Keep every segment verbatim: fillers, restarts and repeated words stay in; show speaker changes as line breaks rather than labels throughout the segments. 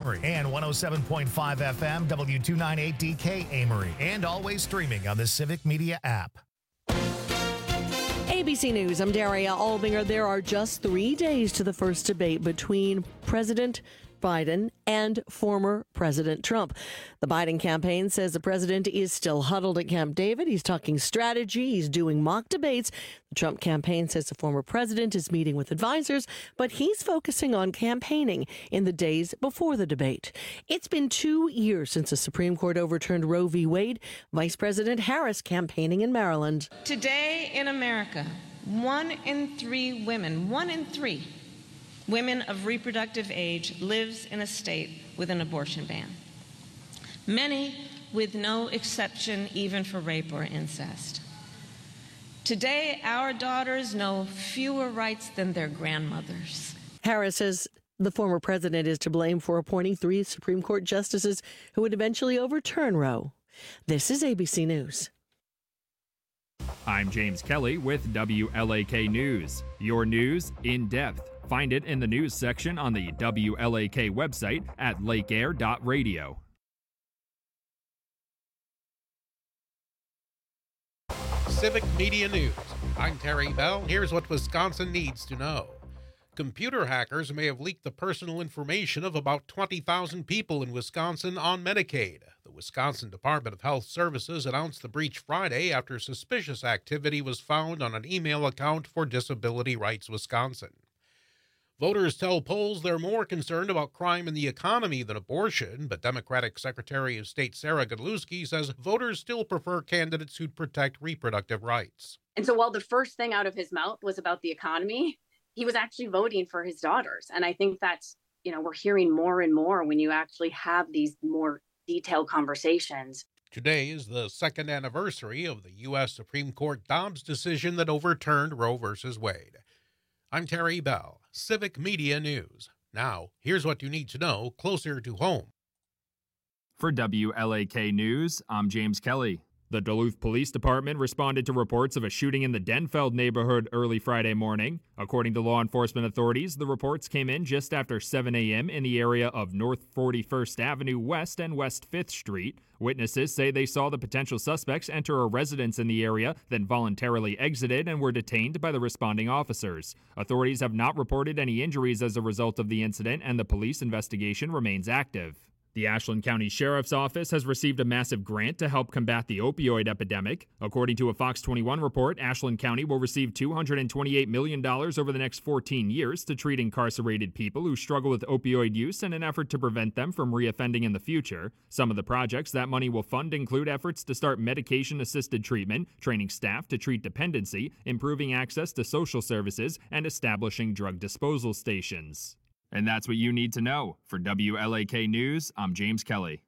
Amory, and one oh seven point five F M, W two ninety-eight D K Amory, and always streaming on the Civic Media app.
A B C News, I'm Daria Albinger. There are just three days to the first debate between President Biden and former President Trump. The Biden campaign says the president is still huddled at Camp David. He's talking strategy. He's doing mock debates. The Trump campaign says the former president is meeting with advisors, but he's focusing on campaigning in the days before the debate. It's been two years since the Supreme Court overturned Roe v. Wade. Vice President Harris campaigning in Maryland.
Today in America, one in three women, one in three women of reproductive age lives in a state with an abortion ban. Many with no exception even for rape or incest. Today, our daughters know fewer rights than their grandmothers.
Harris says the former president is to blame for appointing three Supreme Court justices who would eventually overturn Roe. This is A B C News.
I'm James Kelly with W L A K News. Your news in depth. Find it in the news section on the W L A K website at lake air dot radio.
Civic Media News. I'm Terry Bell. Here's what Wisconsin needs to know. Computer hackers may have leaked the personal information of about twenty thousand people in Wisconsin on Medicaid. The Wisconsin Department of Health Services announced the breach Friday after suspicious activity was found on an email account for Disability Rights Wisconsin. Voters tell polls they're more concerned about crime in the economy than abortion, but Democratic Secretary of State Sarah Godlewski says voters still prefer candidates who'd protect reproductive rights.
And so while the first thing out of his mouth was about the economy, he was actually voting for his daughters. And I think that's, you know, we're hearing more and more when you actually have these more detailed conversations.
Today is the second anniversary of the U S Supreme Court Dobbs decision that overturned Roe versus Wade. I'm Terry Bell, Civic Media News. Now, here's what you need to know closer to home.
For W L A K News, I'm James Kelly. The Duluth Police Department responded to reports of a shooting in the Denfeld neighborhood early Friday morning. According to law enforcement authorities, the reports came in just after seven a.m. in the area of North forty-first Avenue West and West fifth Street. Witnesses say they saw the potential suspects enter a residence in the area, then voluntarily exited and were detained by the responding officers. Authorities have not reported any injuries as a result of the incident, and the police investigation remains active. The Ashland County Sheriff's Office has received a massive grant to help combat the opioid epidemic. According to a Fox twenty-one report, Ashland County will receive two hundred twenty-eight million dollars over the next fourteen years to treat incarcerated people who struggle with opioid use in an effort to prevent them from reoffending in the future. Some of the projects that money will fund include efforts to start medication-assisted treatment, training staff to treat dependency, improving access to social services, and establishing drug disposal stations. And that's what you need to know. For W L A K News, I'm James Kelly.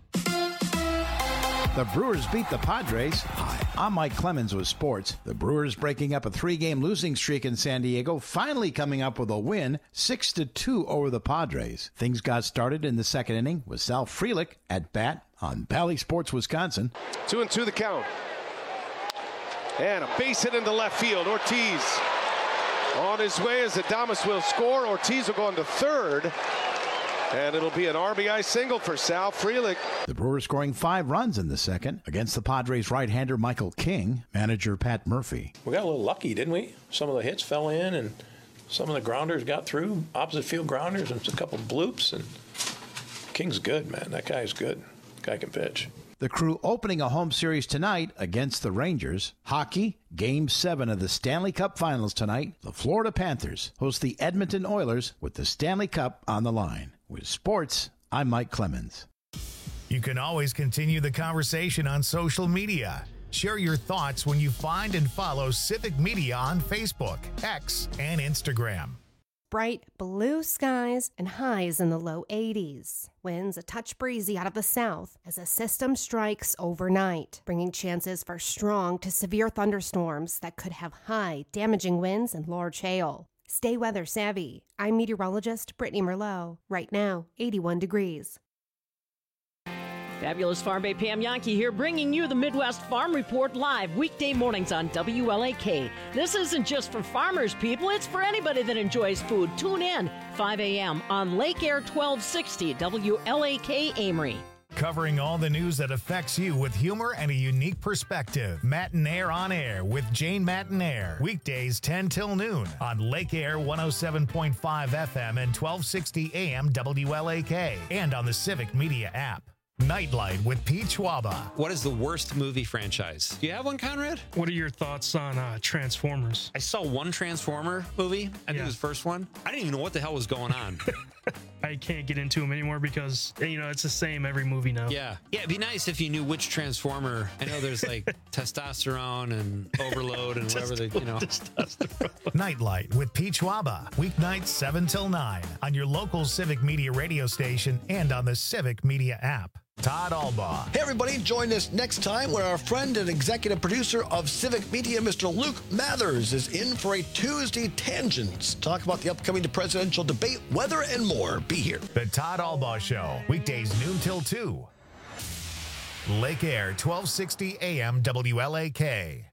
The Brewers beat the Padres. Hi, I'm Mike Clemens with sports. The Brewers breaking up a three-game losing streak in San Diego, finally coming up with a win, six to two over the Padres. Things got started in the second inning with Sal Frelick at bat on Bally Sports Wisconsin.
Two and two the count. And a base hit into left field. Ortiz on his way as Adames will score. Ortiz will go into third. And it'll be an R B I single for Sal Frelick.
The Brewers scoring five runs in the second against the Padres right-hander Michael King, manager Pat Murphy.
We got a little lucky, didn't we? Some of the hits fell in and some of the grounders got through, opposite field grounders, and a couple bloops. And King's good, man. That guy's good. Guy can pitch.
The Crew opening a home series tonight against the Rangers. Hockey, Game seven of the Stanley Cup Finals tonight. The Florida Panthers host the Edmonton Oilers with the Stanley Cup on the line. With sports, I'm Mike Clemens.
You can always continue the conversation on social media. Share your thoughts when you find and follow Civic Media on Facebook, X, and Instagram.
Bright blue skies and highs in the low eighties. Winds a touch breezy out of the south as a system strikes overnight, bringing chances for strong to severe thunderstorms that could have high, damaging winds and large hail. Stay weather savvy. I'm meteorologist Brittany Merlot. Right now, eighty-one degrees.
Fabulous Farm Bay Pam Yankee here, bringing you the Midwest Farm Report live weekday mornings on W L A K. This isn't just for farmers, people. It's for anybody that enjoys food. Tune in five a.m. on Lake Air twelve sixty W L A K Amory.
Covering all the news that affects you with humor and a unique perspective. Matinaire on Air with Jane Matinaire. Weekdays ten till noon on Lake Air one oh seven point five F M and twelve sixty A M W L A K. And on the Civic Media app. Nightlight with Pete Schwaba.
What is the worst movie franchise? Do you have one, Conrad?
What are your thoughts on uh, Transformers?
I saw one Transformer movie. I think yeah. it was the first one. I didn't even know what the hell was going on.
I can't get into them anymore because, you know, it's the same every movie now.
Yeah. Yeah, it'd be nice if you knew which Transformer. I know there's like testosterone and overload and whatever they, you know.
Nightlight with Pete Schwaba. Weeknights seven till nine on your local Civic Media radio station and on the Civic Media app. Todd Albaugh.
Hey, everybody, join us next time when our friend and executive producer of Civic Media, Mister Luke Mathers, is in for a Tuesday Tangents. Talk about the upcoming presidential debate, weather, and more. Be here.
The Todd Albaugh Show, weekdays noon till two. Lake Air, twelve sixty A M W L A K.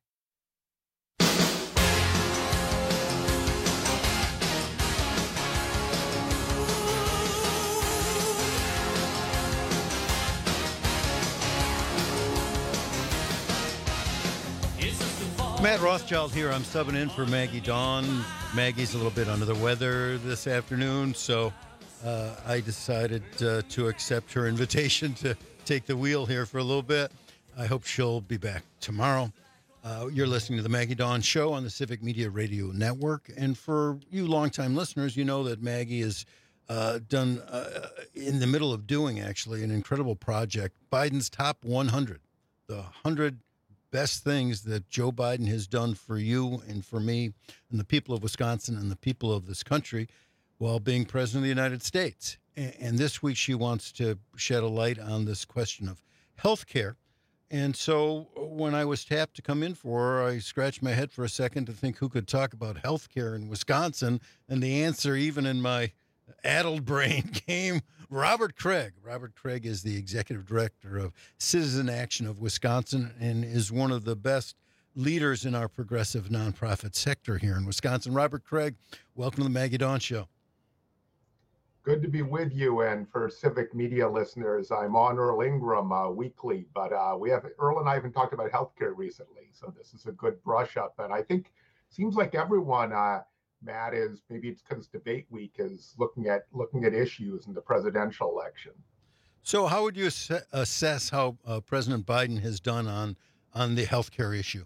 Matt Rothschild here. I'm subbing in for Maggie Dawn. Maggie's a little bit under the weather this afternoon, so uh, I decided uh, to accept her invitation to take the wheel here for a little bit. I hope she'll be back tomorrow. Uh, you're listening to the Maggie Dawn Show on the Civic Media Radio Network. And for you longtime listeners, you know that Maggie has uh, done, uh, in the middle of doing, actually, an incredible project, Biden's Top one hundred, the one hundred best things that Joe Biden has done for you and for me and the people of Wisconsin and the people of this country while being president of the United States. And this week she wants to shed a light on this question of health care. And so when I was tapped to come in for her, I scratched my head for a second to think who could talk about health care in Wisconsin. And the answer, even in my addled brain, came Robert Craig. Robert Craig is the executive director of Citizen Action of Wisconsin and is one of the best leaders in our progressive nonprofit sector here in Wisconsin. Robert Craig, welcome to the Maggie Dawn Show.
Good to be with you. And for Civic Media listeners, I'm on Earl Ingram uh, weekly, but uh, we have Earl and I haven't talked about healthcare recently, so this is a good brush up. And I think seems like everyone, uh, Matt, is maybe it's because debate week is looking at looking at issues in the presidential election.
So, how would you ass- assess how uh, President Biden has done on on the healthcare issue?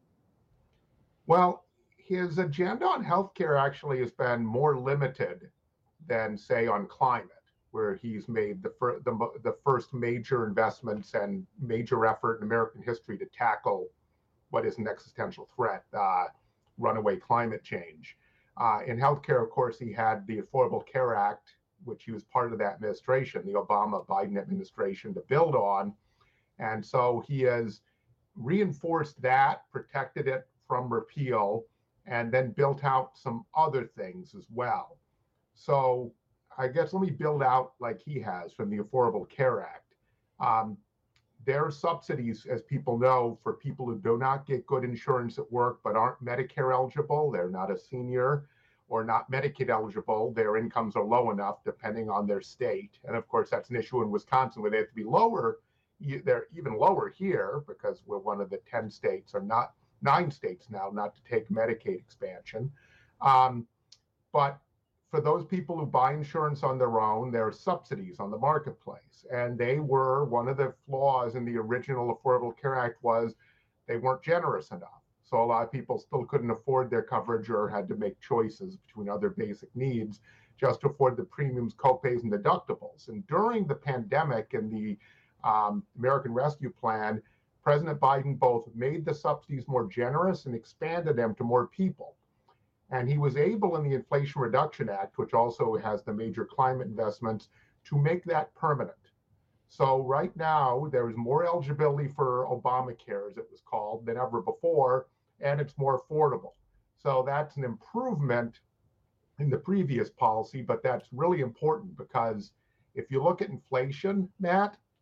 Well, his agenda on healthcare actually has been more limited than, say, on climate, where he's made the, fir- the, the first major investments and major effort in American history to tackle what is an existential threat, uh, runaway climate change. Uh, in healthcare, of course, he had the Affordable Care Act, which he was part of that administration, the Obama-Biden administration, to build on. And so he has reinforced that, protected it from repeal, and then built out some other things as well. So I guess let me build out like he has from the Affordable Care Act. Um, there are subsidies, as people know, for people who do not get good insurance at work but aren't Medicare eligible. They're not a senior or not Medicaid eligible. Their incomes are low enough depending on their state. And of course, that's an issue in Wisconsin where they have to be lower. They're even lower here because we're one of the ten states, or not nine states now, not to take Medicaid expansion. Um, but for those people who buy insurance on their own, there are subsidies on the marketplace. And they were, one of the flaws in the original Affordable Care Act was they weren't generous enough. So a lot of people still couldn't afford their coverage or had to make choices between other basic needs just to afford the premiums, copays, and deductibles. And during the pandemic and the um, American Rescue Plan, President Biden both made the subsidies more generous and expanded them to more people. And he was able in the Inflation Reduction Act, which also has the major climate investments, to make that permanent. So right now, there is more eligibility for Obamacare, as it was called, than ever before, and it's more affordable. So that's an improvement in the previous policy, but that's really important because if you look at inflation, Matt,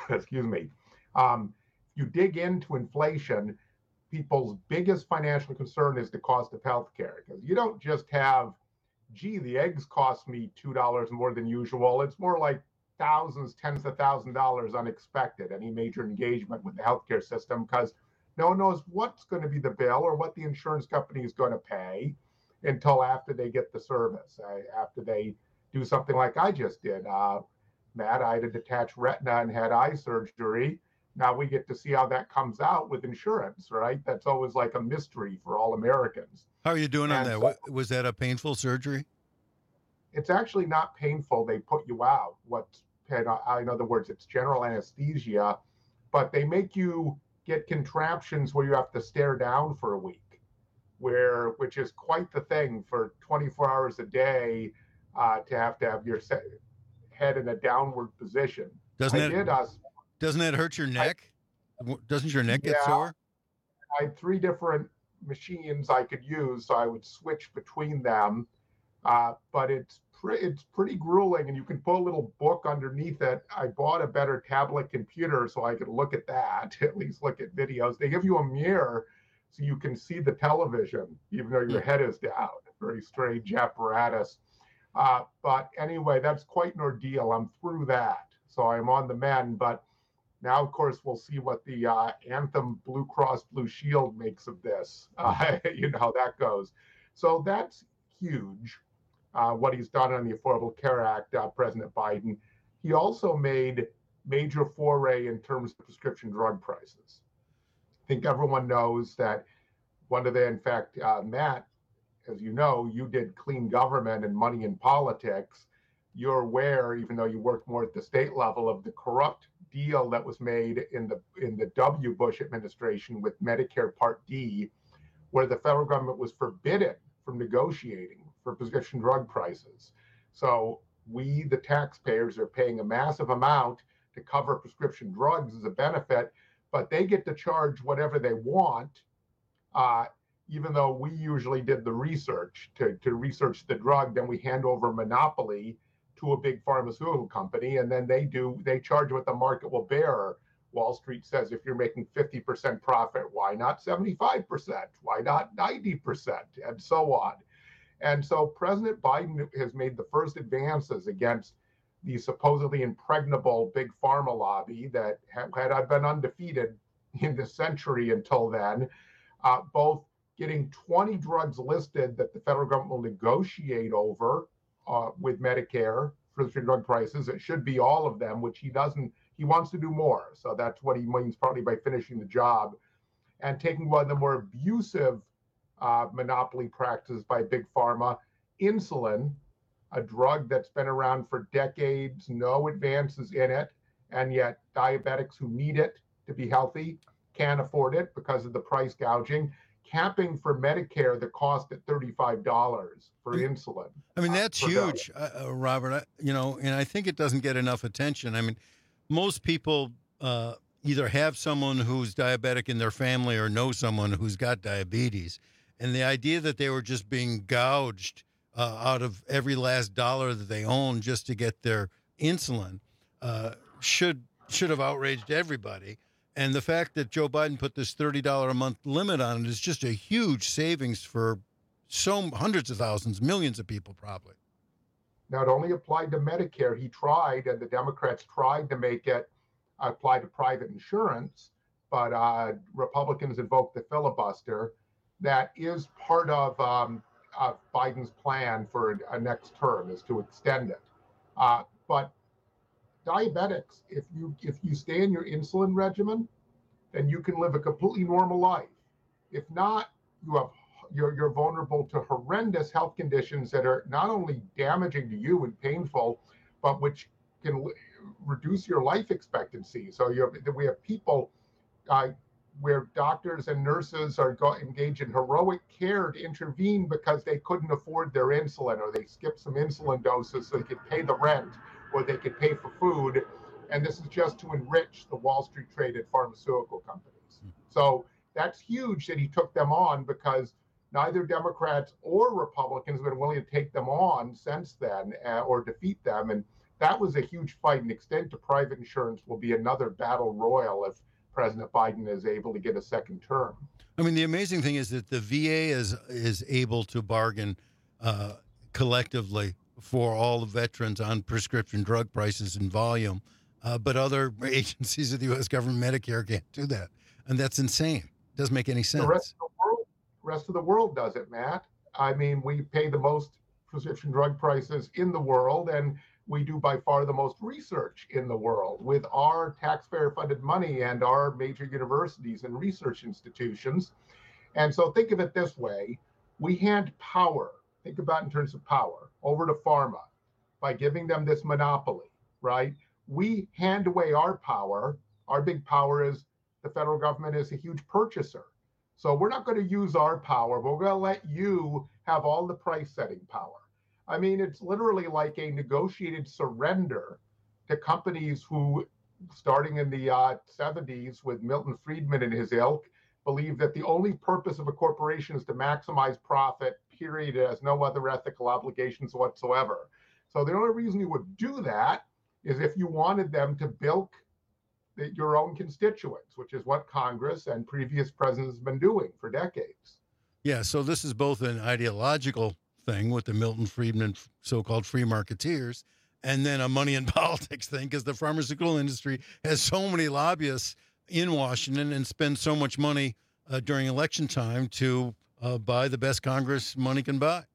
excuse me, um, you dig into inflation, people's biggest financial concern is the cost of healthcare, because you don't just have, gee, the eggs cost me two dollars more than usual. It's more like thousands, tens of thousands of dollars unexpected, any major engagement with the healthcare system, because no one knows what's going to be the bill or what the insurance company is going to pay until after they get the service, uh, after they do something like I just did. Uh, Matt, I had a detached retina and had eye surgery. Now we get to see how that comes out with insurance, right? That's always like a mystery for all Americans.
How are you doing
and
on that?
So,
What, was that a painful surgery?
It's actually not painful. They put you out. What's, in other words, it's general anesthesia, but they make you get contraptions where you have to stare down for a week, where which is quite the thing for twenty-four hours a day uh, to have to have your head in a downward position.
Doesn't
I
it?
Did, uh,
Doesn't that hurt your neck? I, Doesn't your neck get
yeah,
sore?
I had three different machines I could use, so I would switch between them. Uh, but it's pre- it's pretty grueling, and you can put a little book underneath it. I bought a better tablet computer so I could look at that, at least look at videos. They give you a mirror so you can see the television, even though your head is down. Very strange apparatus. Uh, but anyway, that's quite an ordeal. I'm through that, so I'm on the mend. But now, of course, we'll see what the uh, Anthem Blue Cross Blue Shield makes of this. Uh, you know how that goes. So that's huge. Uh, what he's done on the Affordable Care Act, uh, President Biden. He also made major foray in terms of prescription drug prices. I think everyone knows that one of the, in fact, uh, Matt, as you know, you did Clean Government and Money in Politics. You're aware, even though you work more at the state level, of the corrupt deal that was made in the in the W. Bush administration with Medicare Part D, where the federal government was forbidden from negotiating for prescription drug prices. So we, the taxpayers, are paying a massive amount to cover prescription drugs as a benefit, but they get to charge whatever they want, uh, even though we usually did the research to, to research the drug. Then we hand over monopoly to a big pharmaceutical company, and then they do, they charge what the market will bear. Wall Street says if you're making fifty percent profit, why not seventy-five percent? Why not ninety percent? And so on. And so President Biden has made the first advances against the supposedly impregnable big pharma lobby that had, had been undefeated in the century until then, uh, both getting twenty drugs listed that the federal government will negotiate over uh, with Medicare for the drug prices. It should be all of them, which he doesn't. He wants to do more. So that's what he means partly by finishing the job, and taking one of the more abusive uh, monopoly practices by Big Pharma, insulin, a drug that's been around for decades, no advances in it, and yet diabetics who need it to be healthy can't afford it because of the price gouging, capping for Medicare the cost at thirty-five dollars for insulin.
I mean, that's
uh,
huge, uh, uh, Robert. I, you know, and I think it doesn't get enough attention. I mean, most people uh, either have someone who's diabetic in their family or know someone who's got diabetes. And the idea that they were just being gouged uh, out of every last dollar that they own just to get their insulin uh, should should have outraged everybody. And the fact that Joe Biden put this thirty dollars a month limit on it is just a huge savings for so hundreds of thousands, millions of people probably.
Now, it only applied to Medicare. He tried, and the Democrats tried to make it apply to private insurance, but uh, Republicans invoked the filibuster. That is part of, um, of Biden's plan for a, a next term, is to extend it. Uh, but diabetics, if you if you stay in your insulin regimen, then you can live a completely normal life. If not, you have you're you're vulnerable to horrendous health conditions that are not only damaging to you and painful, but which can l- reduce your life expectancy. So you have, we have people uh, where doctors and nurses are go, engaged in heroic care to intervene because they couldn't afford their insulin, or they skipped some insulin doses so they could pay the rent, or they could pay for food. And this is just to enrich the Wall Street traded pharmaceutical companies. Mm-hmm. So that's huge that he took them on, because neither Democrats or Republicans have been willing to take them on since then, uh, or defeat them. And that was a huge fight, and extent to private insurance will be another battle royal if President Biden is able to get a second term.
I mean, the amazing thing is that the V A is is able to bargain uh, collectively for all the veterans on prescription drug prices and volume, uh, but other agencies of the U S government, Medicare, can't do that, and that's insane. It doesn't make any sense.
The rest of the world, rest of the world does it, Matt. I mean, we pay the most prescription drug prices in the world, and we do by far the most research in the world with our taxpayer-funded money and our major universities and research institutions. And so think of it this way. We hand power, think about it in terms of power, over to pharma by giving them this monopoly, right? We hand away our power. Our big power is the federal government is a huge purchaser. So we're not going to use our power, but we're going to let you have all the price-setting power. I mean, it's literally like a negotiated surrender to companies who, starting in the uh, seventies with Milton Friedman and his ilk, believed that the only purpose of a corporation is to maximize profit, period. It has no other ethical obligations whatsoever. So the only reason you would do that is if you wanted them to bilk the, your own constituents, which is what Congress and previous presidents have been doing for decades.
Yeah, so this is both an ideological thing with the Milton Friedman so-called free marketeers, and then a money and politics thing, because the pharmaceutical industry has so many lobbyists in Washington and spends so much money uh, during election time to uh, buy the best Congress money can buy.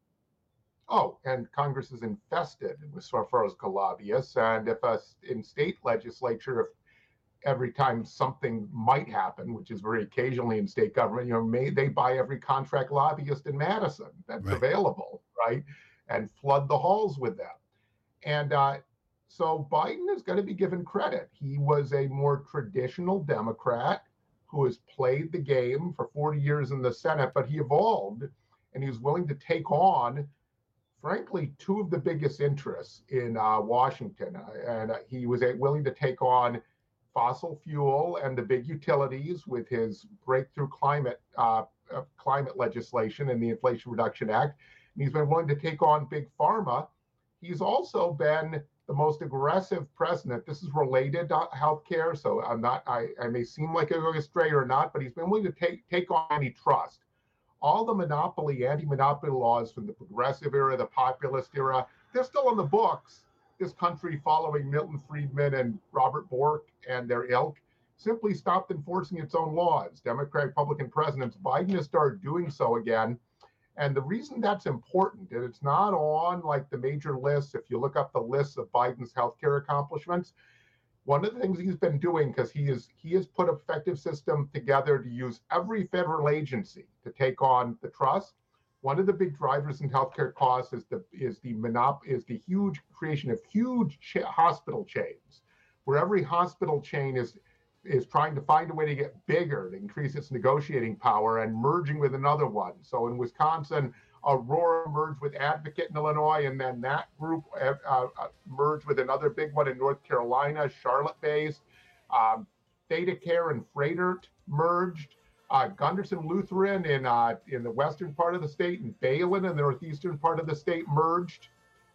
Oh, and Congress is infested with pharmaceutical lobbyists, and if a, in state legislature, if every time something might happen, which is very occasionally in state government, you know, may, they buy every contract lobbyist in Madison that's right. available, right, and flood the halls with them. And uh, so Biden is going to be given credit. He was a more traditional Democrat who has played the game for forty years in the Senate, but he evolved, and he was willing to take on, frankly, two of the biggest interests in uh, Washington. Uh, and uh, he was willing to take on fossil fuel and the big utilities with his breakthrough climate uh, uh, climate legislation and the Inflation Reduction Act. And he's been willing to take on big pharma. He's also been the most aggressive president. This is related to healthcare, so I'm not. I, I may seem like I go astray or not, but he's been willing to take take on antitrust. All the monopoly, anti-monopoly laws from the progressive era, the populist era, they're still on the books. This country, following Milton Friedman and Robert Bork and their ilk, simply stopped enforcing its own laws. Democratic Republican presidents, Biden has started doing so again. And the reason that's important, and it's not on like the major lists, if you look up the lists of Biden's healthcare accomplishments, one of the things he's been doing, because he is he has put an effective system together to use every federal agency to take on the trust. One of the big drivers in healthcare costs is the is the monop is the huge creation of huge ch- hospital chains, where every hospital chain is is trying to find a way to get bigger, to increase its negotiating power, and merging with another one. So in Wisconsin, Aurora merged with Advocate in Illinois, and then that group uh, uh, merged with another big one in North Carolina, Charlotte-based. Um, ThedaCare and Froedtert merged. Uh, Gunderson Lutheran in uh, in the western part of the state and Balin in the northeastern part of the state merged.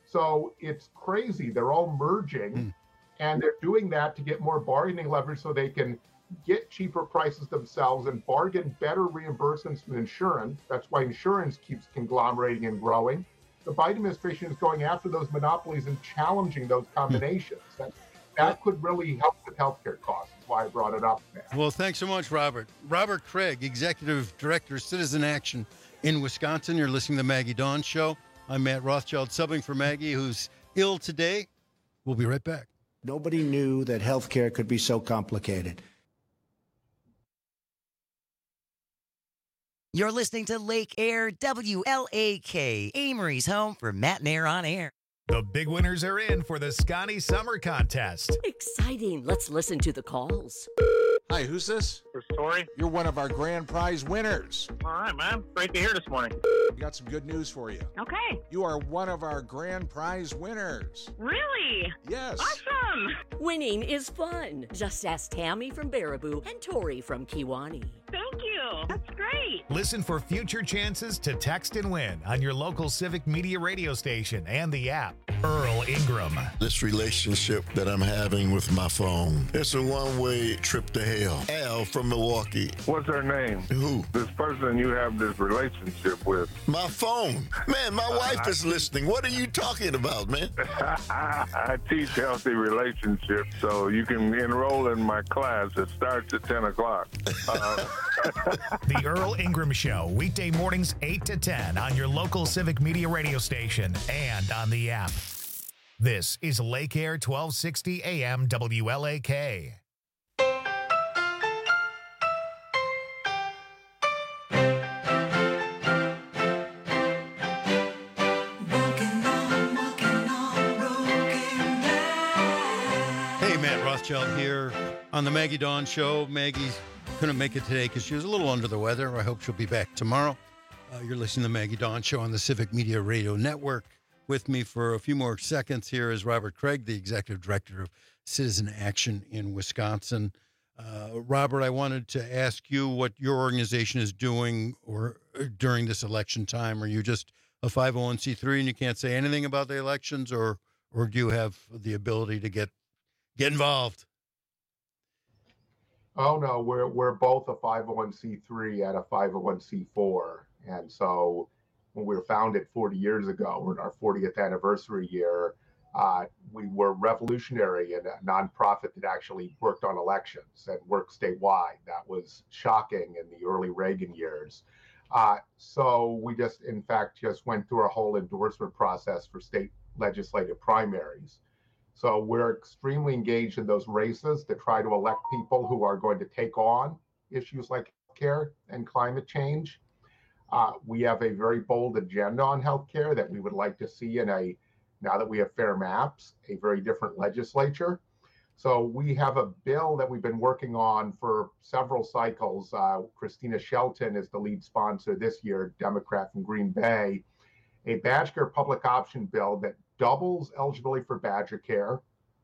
So it's crazy. They're all merging, mm. and they're doing that to get more bargaining leverage so they can get cheaper prices themselves and bargain better reimbursements from insurance. That's why insurance keeps conglomerating and growing. The Biden administration is going after those monopolies and challenging those combinations. Mm. That, that could really help with healthcare costs. That's why I brought it up there.
Well, thanks so much, Robert. Robert Craig, Executive Director, Citizen Action in Wisconsin. You're listening to the Maggie Dawn Show. I'm Matt Rothschild, subbing for Maggie, who's ill today. We'll be right back.
Nobody knew that healthcare could be so complicated.
You're listening to Lake Air W L A K, Amory's home for Matt and Air on Air.
The big winners are in for the Scotty Summer Contest.
Exciting. Let's listen to the calls.
Hi, who's this?
It's Tori.
You're one of our grand prize winners.
All right, man. Great to hear this morning.
We got some good news for you.
Okay.
You are one of our grand prize winners.
Really?
Yes.
Awesome. Winning is fun. Just ask Tammy from Baraboo and Tori from Kiwani.
Thank you.
you. That's great.
Listen for future chances to text and win on your local Civic Media radio station and the app. Earl Ingram.
This relationship that I'm having with my phone, it's a one-way trip to hell. Al from Milwaukee.
What's her name?
Who?
This person you have this relationship with.
My phone. Man, my wife is listening. What are you talking about, man?
I teach healthy relationships, so you can enroll in my class. It starts at ten o'clock. Uh,
The Earl Ingram Show, weekday mornings eight to ten on your local Civic Media radio station and on the app. This is Lake Air twelve sixty A M W L A K.
Hey, Matt Rothschild here on the Maggie Dawn Show. Maggie couldn't make it today because she was a little under the weather. I hope she'll be back tomorrow. Uh, you're listening to the Maggie Dawn Show on the Civic Media Radio Network. With me for a few more seconds here is Robert Craig, the Executive Director of Citizen Action in Wisconsin. Uh, Robert, I wanted to ask you what your organization is doing or during this election time. Are you just a five oh one c three and you can't say anything about the elections, or or do you have the ability to get get involved?
Oh no, we're we're both a five oh one c three and a five oh one c four, and so when we were founded forty years ago, we're in our fortieth anniversary year. Uh, we were revolutionary and a nonprofit that actually worked on elections and worked statewide. That was shocking in the early Reagan years. Uh, so we just, in fact, just went through a whole endorsement process for state legislative primaries. So we're extremely engaged in those races to try to elect people who are going to take on issues like healthcare and climate change. Uh, we have a very bold agenda on healthcare that we would like to see in a, now that we have fair maps, a very different legislature. So we have a bill that we've been working on for several cycles. Uh, Christina Shelton is the lead sponsor this year, Democrat from Green Bay, a Badger Care public option bill that doubles eligibility for Badger Care.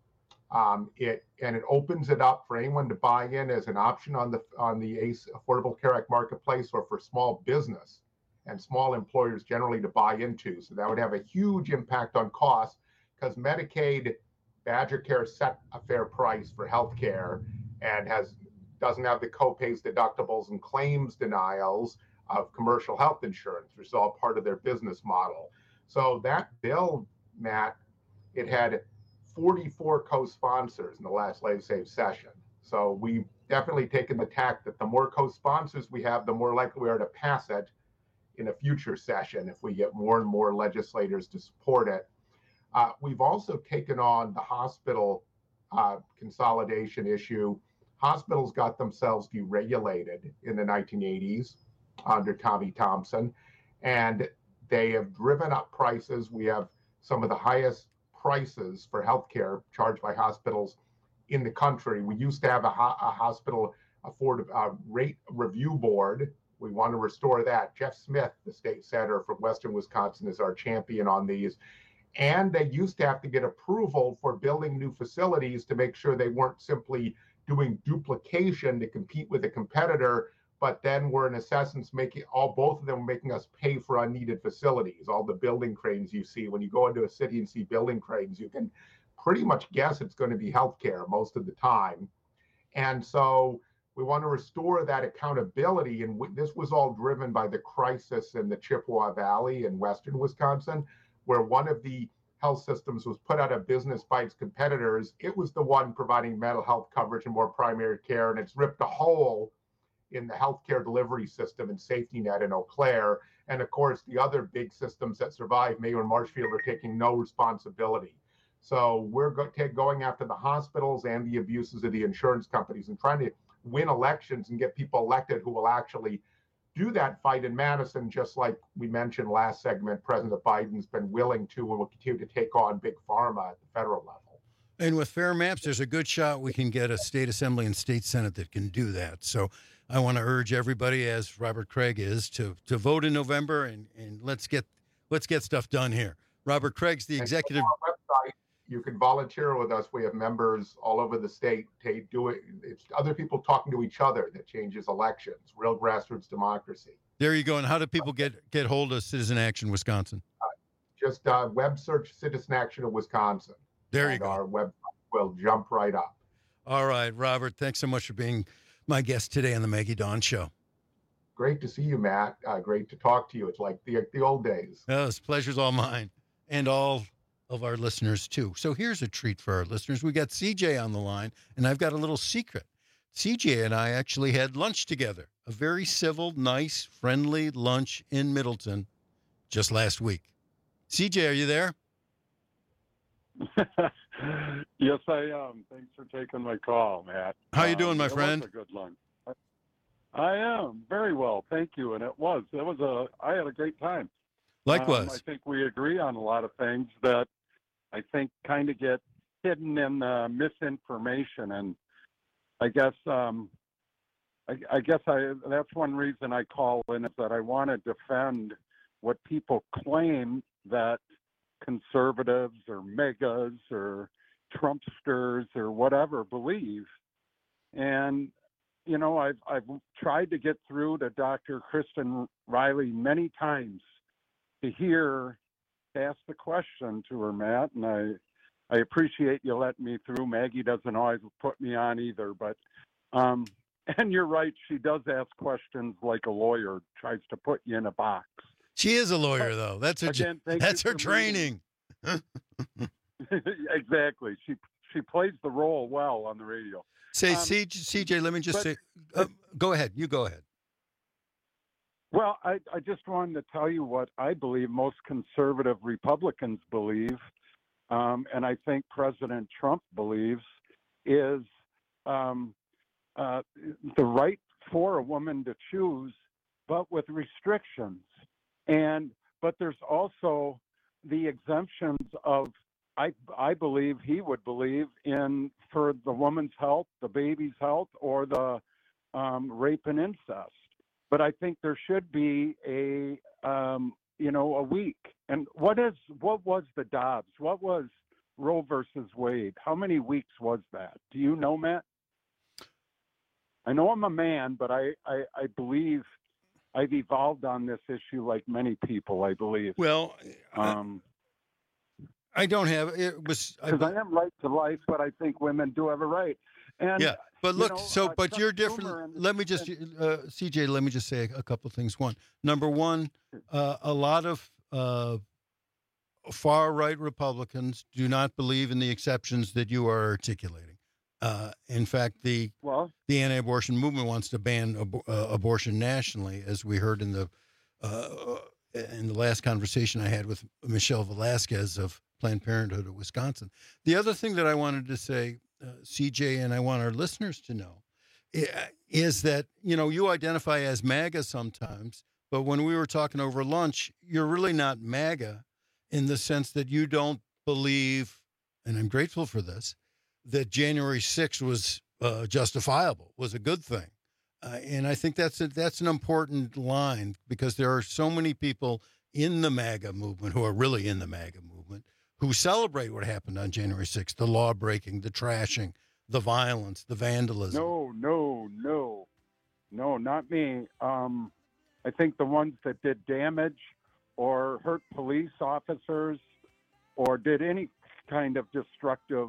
Um, it and it opens it up for anyone to buy in as an option on the on the A C E Affordable Care Act marketplace, or for small business and small employers generally to buy into. So that would have a huge impact on costs, because Medicaid Badger Care set a fair price for health care and has doesn't have the copays, deductibles, and claims denials of commercial health insurance, which is all part of their business model. So that bill, Matt, it had forty-four co-sponsors in the last legislative session. So we've definitely taken the tack that the more co-sponsors we have, the more likely we are to pass it in a future session if we get more and more legislators to support it. Uh, we've also taken on the hospital uh, consolidation issue. Hospitals got themselves deregulated in the nineteen eighties under Tommy Thompson, and they have driven up prices. We have some of the highest prices for healthcare charged by hospitals in the country. We used to have a, ho- a hospital afford uh, rate review board. We want to restore that. Jeff Smith, the state senator from Western Wisconsin, is our champion on these. And they used to have to get approval for building new facilities to make sure they weren't simply doing duplication to compete with a competitor, but then were in essence making all both of them making us pay for unneeded facilities. All the building cranes you see when you go into a city and see building cranes, you can pretty much guess it's going to be healthcare most of the time. And so we want to restore that accountability. And w- this was all driven by the crisis in the Chippewa Valley in Western Wisconsin, where one of the health systems was put out of business by its competitors. It was the one providing mental health coverage and more primary care, and it's ripped a hole in the healthcare delivery system and safety net in Eau Claire. And of course, the other big systems that survived, Mayo and Marshfield, are taking no responsibility. So we're go- t- going after the hospitals and the abuses of the insurance companies and trying to win elections and get people elected who will actually do that fight in Madison, just like we mentioned last segment. President Biden's been willing to and will continue to take on big pharma at the federal level.
And with fair maps, there's a good shot we can get a state assembly and state senate that can do that. So I want to urge everybody, as Robert Craig is, to to vote in November, and, and let's get let's get stuff done here. Robert Craig's the executive.
you can volunteer with us. We have members all over the state. To do it. It's other people talking to each other that changes elections. Real grassroots democracy.
There you go. And how do people get get hold of Citizen Action Wisconsin?
Uh, just uh, web search Citizen Action of Wisconsin.
There you
and
go.
Our website will jump right up.
All right, Robert. Thanks so much for being my guest today on the Maggie Dawn Show.
Great to see you, Matt. Uh, great to talk to you. It's like the the old days.
Oh, this pleasure's all mine, and all of our listeners too. So here's a treat for our listeners. We got C J on the line, and I've got a little secret. C J and I actually had lunch together, a very civil, nice, friendly lunch in Middleton just last week. C J, are you there?
Yes, I am. Thanks for taking my call, Matt.
How you doing,
um,
my
it
friend?
Was a good lunch. I am very well, thank you. And it was. It was a. I had a great time.
Likewise.
Um, I think we agree on a lot of things that I think kind of get hidden in uh, misinformation, and I guess um, I, I guess I that's one reason I call in is that I want to defend what people claim that conservatives or megas or Trumpsters or whatever believe. And you know, I've I've tried to get through to Doctor Kristen Riley many times to hear, to ask the question to her, Matt, and I I appreciate you letting me through. Maggie doesn't always put me on either, but um, and you're right, she does ask questions like a lawyer, tries to put you in a box.
She is a lawyer, though. That's her.
Again, thank
that's
you
her
for
training.
Exactly. She she plays the role well on the radio.
Say,
Um,
C J, C J, let me just
but-
say, uh, go ahead. You go ahead.
Well, I, I just wanted to tell you what I believe most conservative Republicans believe, um, and I think President Trump believes, is um, uh, the right for a woman to choose, but with restrictions. And but there's also the exemptions of, I, I believe he would believe in for the woman's health, the baby's health, or the um, rape and incest. But I think there should be a, um, you know, a week. And what is, what was the Dobbs? What was Roe versus Wade? How many weeks was that? Do you know, Matt? I know I'm a man, but I, I, I believe I've evolved on this issue like many people, I believe.
Well,
um,
I don't have, it was.
Because I, I am right to life, but I think women do have a right. And
yeah, but look,
you know,
so,
uh,
but
Chuck
you're
Schumer
different.
and-
Let me just, uh, C J, let me just say a couple of things. One, number one, uh, a lot of uh, far right Republicans do not believe in the exceptions that you are articulating. Uh, in fact, the
well,
the anti-abortion movement wants to ban ab- uh, abortion nationally, as we heard in the uh, in the last conversation I had with Michelle Velasquez of Planned Parenthood of Wisconsin. The other thing that I wanted to say, uh, C J, and I want our listeners to know, is that, you know, you identify as MAGA sometimes, but when we were talking over lunch, you're really not MAGA in the sense that you don't believe, and I'm grateful for this, that January sixth was uh, justifiable, was a good thing. Uh, and I think that's a, that's an important line, because there are so many people in the MAGA movement who are really in the MAGA movement who celebrate what happened on January sixth, the law breaking, the trashing, the violence, the vandalism.
No, no, no, no, not me. Um, I think the ones that did damage or hurt police officers or did any kind of destructive,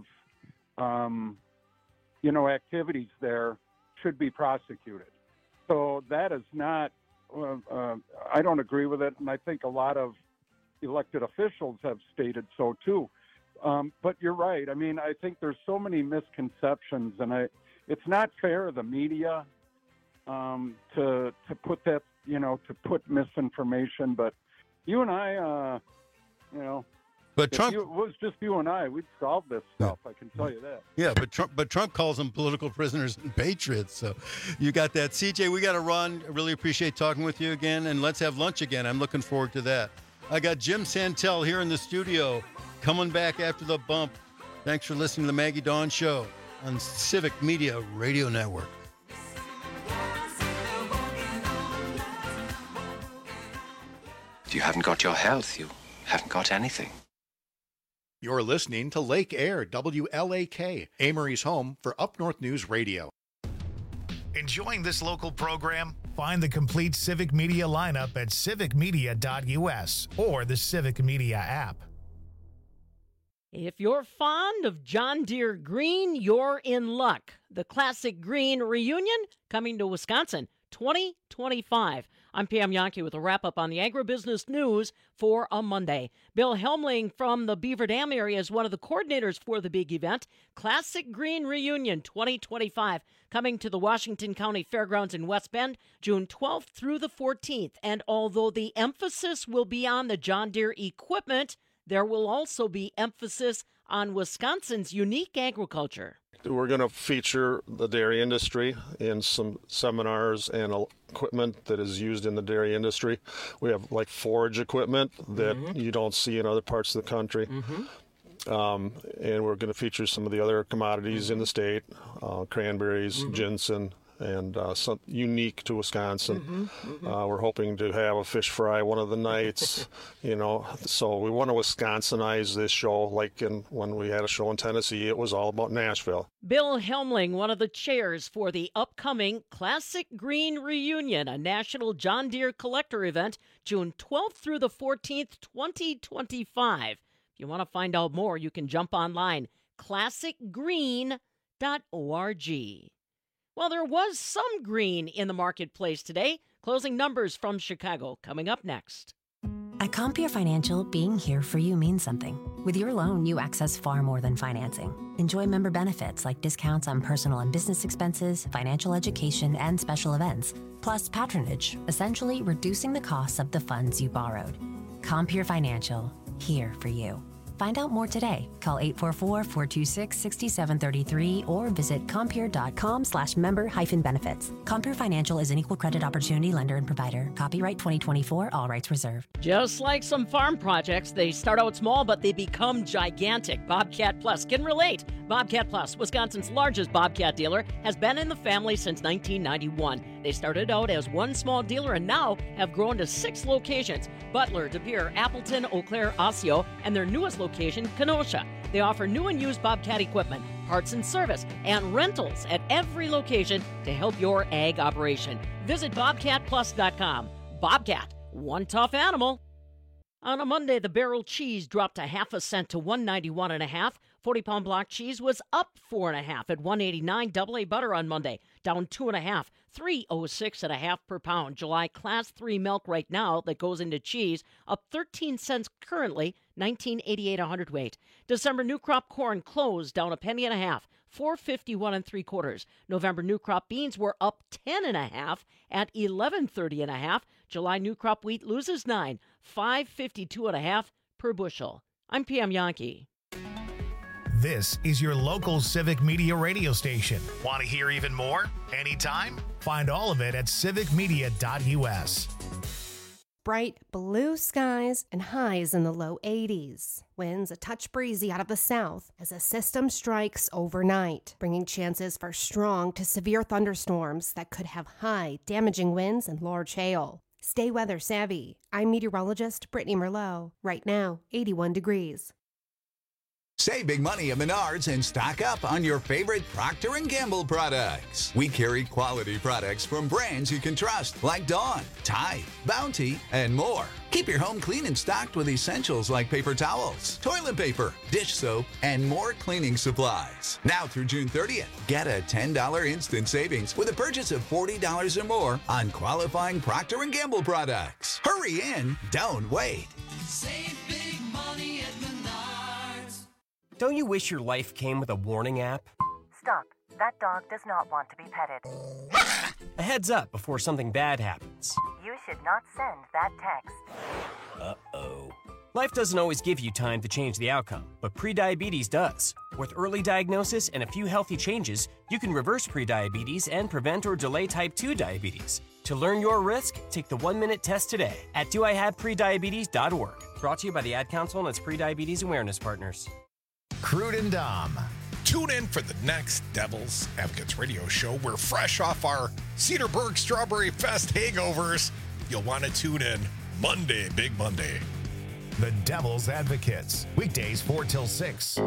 um, you know, activities there should be prosecuted. So that is not, uh, uh, I don't agree with it, and I think a lot of elected officials have stated so too. Um, but you're right. I mean, I think there's so many misconceptions, and I, it's not fair to the media um, to to put that, you know, to put misinformation. But you and I, uh, you know,
But
if
Trump-
you, it was just you and I, we'd solve this stuff. I can tell you that.
Yeah, but Trump, but Trump calls them political prisoners and patriots. So you got that. C J, we got to run. I really appreciate talking with you again, and let's have lunch again. I'm looking forward to that. I got Jim Santel here in the studio, coming back after the bump. Thanks for listening to the Maggie Dawn Show on Civic Media Radio Network.
If you haven't got your health, you haven't got anything.
You're listening to Lake Air, W L A K, Amory's home for Up North News Radio.
Enjoying this local program? Find the complete Civic Media lineup at civic media dot U S or the Civic Media app.
If you're fond of John Deere Green, you're in luck. The Classic Green Reunion coming to Wisconsin twenty twenty-five. I'm Pam Yankee with a wrap-up on the agribusiness news for a Monday. Bill Helmling from the Beaver Dam area is one of the coordinators for the big event. Classic Green Reunion twenty twenty-five coming to the Washington County Fairgrounds in West Bend, June twelfth through the fourteenth. And although the emphasis will be on the John Deere equipment, there will also be emphasis on Wisconsin's unique agriculture.
We're going to feature the dairy industry in some seminars and equipment that is used in the dairy industry. We have like forage equipment that mm-hmm. you don't see in other parts of the country. Mm-hmm. Um, and we're going to feature some of the other commodities mm-hmm. in the state, uh, cranberries, mm-hmm. ginseng, and uh, some unique to Wisconsin. Mm-hmm, mm-hmm. Uh, we're hoping to have a fish fry one of the nights, you know. So we want to Wisconsinize this show, like in, when we had a show in Tennessee, it was all about Nashville.
Bill Helmling, one of the chairs for the upcoming Classic Green Reunion, a national John Deere collector event, June twelfth through the fourteenth, twenty twenty-five. If you want to find out more, you can jump online, classic green dot org. Well, there was some green in the marketplace today. Closing numbers from Chicago coming up next.
At Compeer Financial, being here for you means something. With your loan, you access far more than financing. Enjoy member benefits like discounts on personal and business expenses, financial education, and special events, plus patronage, essentially reducing the costs of the funds you borrowed. Compeer Financial, here for you. Find out more today. Call eight four four, four two six, six seven three three or visit compeer.com slash member hyphen benefits. Compeer Financial is an equal credit opportunity lender and provider. Copyright twenty twenty-four, all rights reserved.
Just like some farm projects, they start out small, but they become gigantic. Bobcat Plus can relate. Bobcat Plus, Wisconsin's largest Bobcat dealer, has been in the family since nineteen ninety-one. They started out as one small dealer and now have grown to six locations: Butler, De Pere, Appleton, Eau Claire, Osseo, and their newest location, Kenosha. They offer new and used Bobcat equipment, parts and service, and rentals at every location to help your ag operation. Visit bobcat plus dot com. Bobcat, one tough animal. On a Monday, the barrel cheese dropped a half a cent to one ninety-one and a half. forty-pound block cheese was up four and a half at one eighty-nine. Double A butter on Monday down two and a half, three oh six and a half per pound. July Class three milk right now that goes into cheese up thirteen cents currently, nineteen eighty-eight a hundredweight. December new crop corn closed down a penny and a half, four fifty-one and three quarters. November new crop beans were up ten and a half at eleven thirty and a half. July new crop wheat loses nine, five fifty-two and a half per bushel. I'm Pam Yankee.
This is your local Civic Media radio station. Want to hear even more? Anytime? Find all of it at civic media dot U S.
Bright blue skies and highs in the low eighties. Winds a touch breezy out of the south as a system strikes overnight, bringing chances for strong to severe thunderstorms that could have high, damaging winds and large hail. Stay weather savvy. I'm meteorologist Brittany Merlot. Right now, eighty-one degrees.
Save big money at Menards and stock up on your favorite Procter and Gamble products. We carry quality products from brands you can trust, like Dawn, Tide, Bounty, and more. Keep your home clean and stocked with essentials like paper towels, toilet paper, dish soap, and more cleaning supplies. Now through June thirtieth, get a ten dollars instant savings with a purchase of forty dollars or more on qualifying Procter and Gamble products. Hurry in, don't wait.
Save big money at Menards.
Don't you wish your life came with a warning app?
Stop. That dog does not want to be petted.
A heads up before something bad happens.
You should not send that text.
Uh-oh. Life doesn't always give you time to change the outcome, but prediabetes does. With early diagnosis and a few healthy changes, you can reverse prediabetes and prevent or delay type two diabetes. To learn your risk, take the one-minute test today at do I have prediabetes dot org. Brought to you by the Ad Council and its prediabetes awareness partners.
Crude and Dom.
Tune in for the next Devil's Advocates radio show. We're fresh off our Cedarburg Strawberry Fest hangovers. You'll want to tune in Monday, Big Monday.
The Devil's Advocates, weekdays four till six.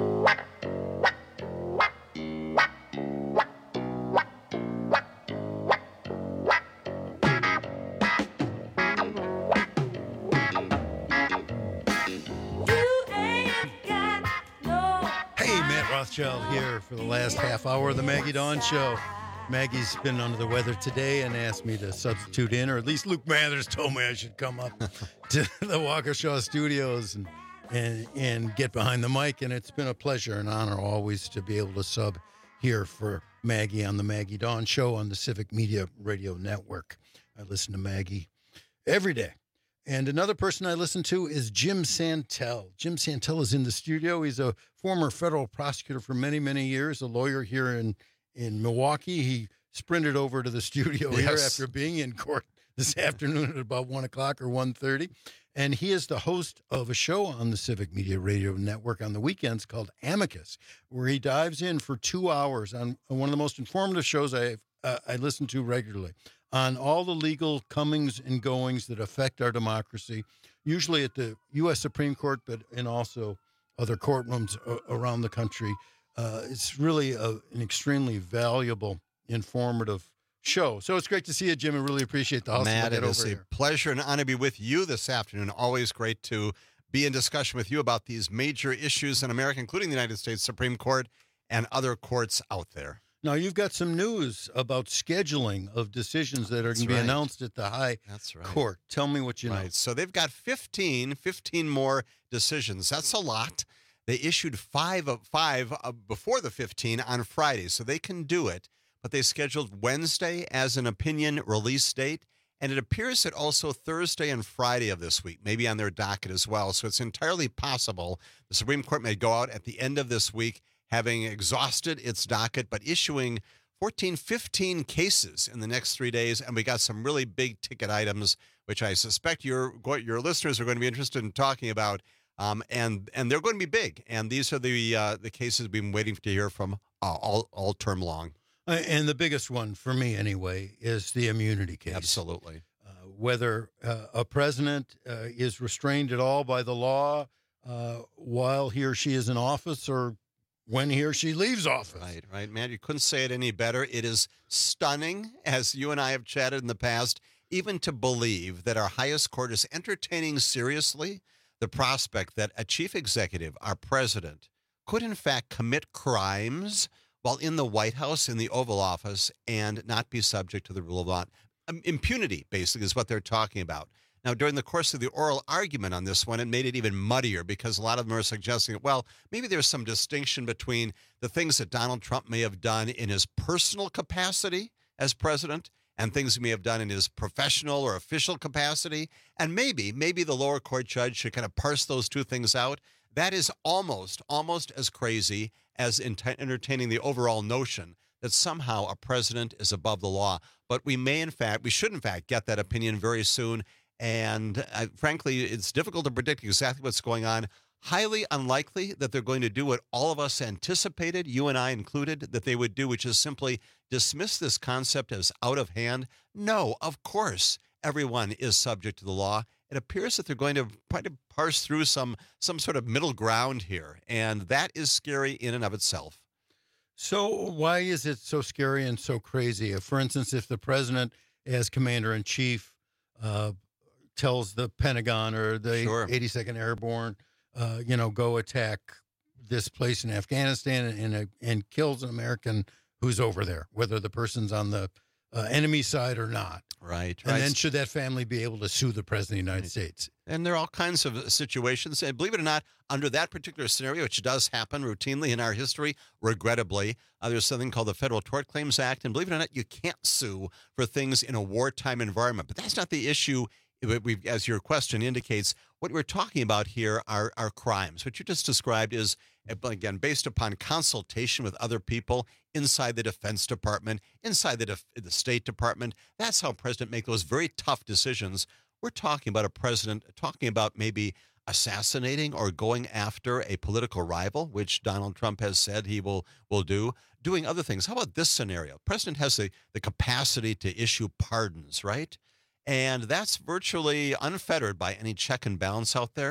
Hey, Matt Rothschild here for the last half hour of the Maggie Dawn Show. Maggie's been under the weather today and asked me to substitute in, or at least Luke Mathers told me I should come up to the Walker Shaw Studios and, and and get behind the mic. And it's been a pleasure and honor always to be able to sub here for Maggie on the Maggie Dawn Show on the Civic Media Radio Network. I listen to Maggie every day. And another person I listen to is Jim Santel. Jim Santel is in the studio. He's a former federal prosecutor for many, many years, a lawyer here in, in Milwaukee. He sprinted over to the studio
Yes.
here after being in court this afternoon at about one o'clock or one thirty. And he is the host of a show on the Civic Media Radio Network on the weekends called Amicus, where he dives in for two hours on one of the most informative shows I uh, I listen to regularly, on all the legal comings and goings that affect our democracy, usually at the U S Supreme Court, but and also other courtrooms uh, around the country. Uh, it's really a, an extremely valuable, informative show. So it's great to see you, Jim, and really appreciate the hustle
Matt,
to
it
get
is
over
a
here.
pleasure and honor to be with you this afternoon. Always great to be in discussion with you about these major issues in America, including the United States Supreme Court and other courts out there.
Now, you've got some news about scheduling of decisions that are going to be
right.
announced at the high
That's right.
court. Tell me what you know.
Right. So they've got fifteen, fifteen more decisions. That's a lot. They issued five of five uh, before the fifteen on Friday, so they can do it. But they scheduled Wednesday as an opinion release date, and it appears that also Thursday and Friday of this week, maybe on their docket as well. So it's entirely possible the Supreme Court may go out at the end of this week, having exhausted its docket, but issuing fourteen, fifteen cases in the next three days. And we got some really big ticket items, which I suspect your your listeners are going to be interested in talking about. Um, and and they're going to be big. And these are the uh, the cases we've been waiting to hear from uh, all all term long.
Uh, and the biggest one for me, anyway, is the immunity case.
Absolutely.
Uh, whether uh, a president uh, is restrained at all by the law uh, while he or she is in office, or when he or she leaves office.
Right, right, man. You couldn't say it any better. It is stunning, as you and I have chatted in the past, even to believe that our highest court is entertaining seriously the prospect that a chief executive, our president, could in fact commit crimes while in the White House, in the Oval Office, and not be subject to the rule of law. Um, impunity, basically, is what they're talking about. Now, during the course of the oral argument on this one, it made it even muddier because a lot of them are suggesting, well, maybe there's some distinction between the things that Donald Trump may have done in his personal capacity as president and things he may have done in his professional or official capacity. And maybe, maybe the lower court judge should kind of parse those two things out. That is almost, almost as crazy as ent- entertaining the overall notion that somehow a president is above the law. But we may, in fact, we should, in fact, get that opinion very soon. And uh, frankly, it's difficult to predict exactly what's going on. Highly unlikely that they're going to do what all of us anticipated, you and I included, that they would do, which is simply dismiss this concept as out of hand. No, of course, everyone is subject to the law. It appears that they're going to try to parse through some some sort of middle ground here, and that is scary in and of itself.
So why is it so scary and so crazy? If, for instance, if the president, as commander-in-chief, uh, tells the Pentagon or the
Sure.
eighty-second Airborne, uh, you know, go attack this place in Afghanistan and and, and kills an American who's over there, whether the person's on the uh, enemy side or not.
Right.
And
right.
then should that family be able to sue the president of the United States?
And there are all kinds of situations. And believe it or not, under that particular scenario, which does happen routinely in our history, regrettably, uh, there's something called the Federal Tort Claims Act. And believe it or not, you can't sue for things in a wartime environment. But that's not the issue. We've, as your question indicates, what we're talking about here are, are crimes. What you just described is, again, based upon consultation with other people inside the Defense Department, inside the, Def- the State Department. That's how president make those very tough decisions. We're talking about a president talking about maybe assassinating or going after a political rival, which Donald Trump has said he will, will do, doing other things. How about this scenario? The president has the, the capacity to issue pardons, right? And that's virtually unfettered by any check and balance out there.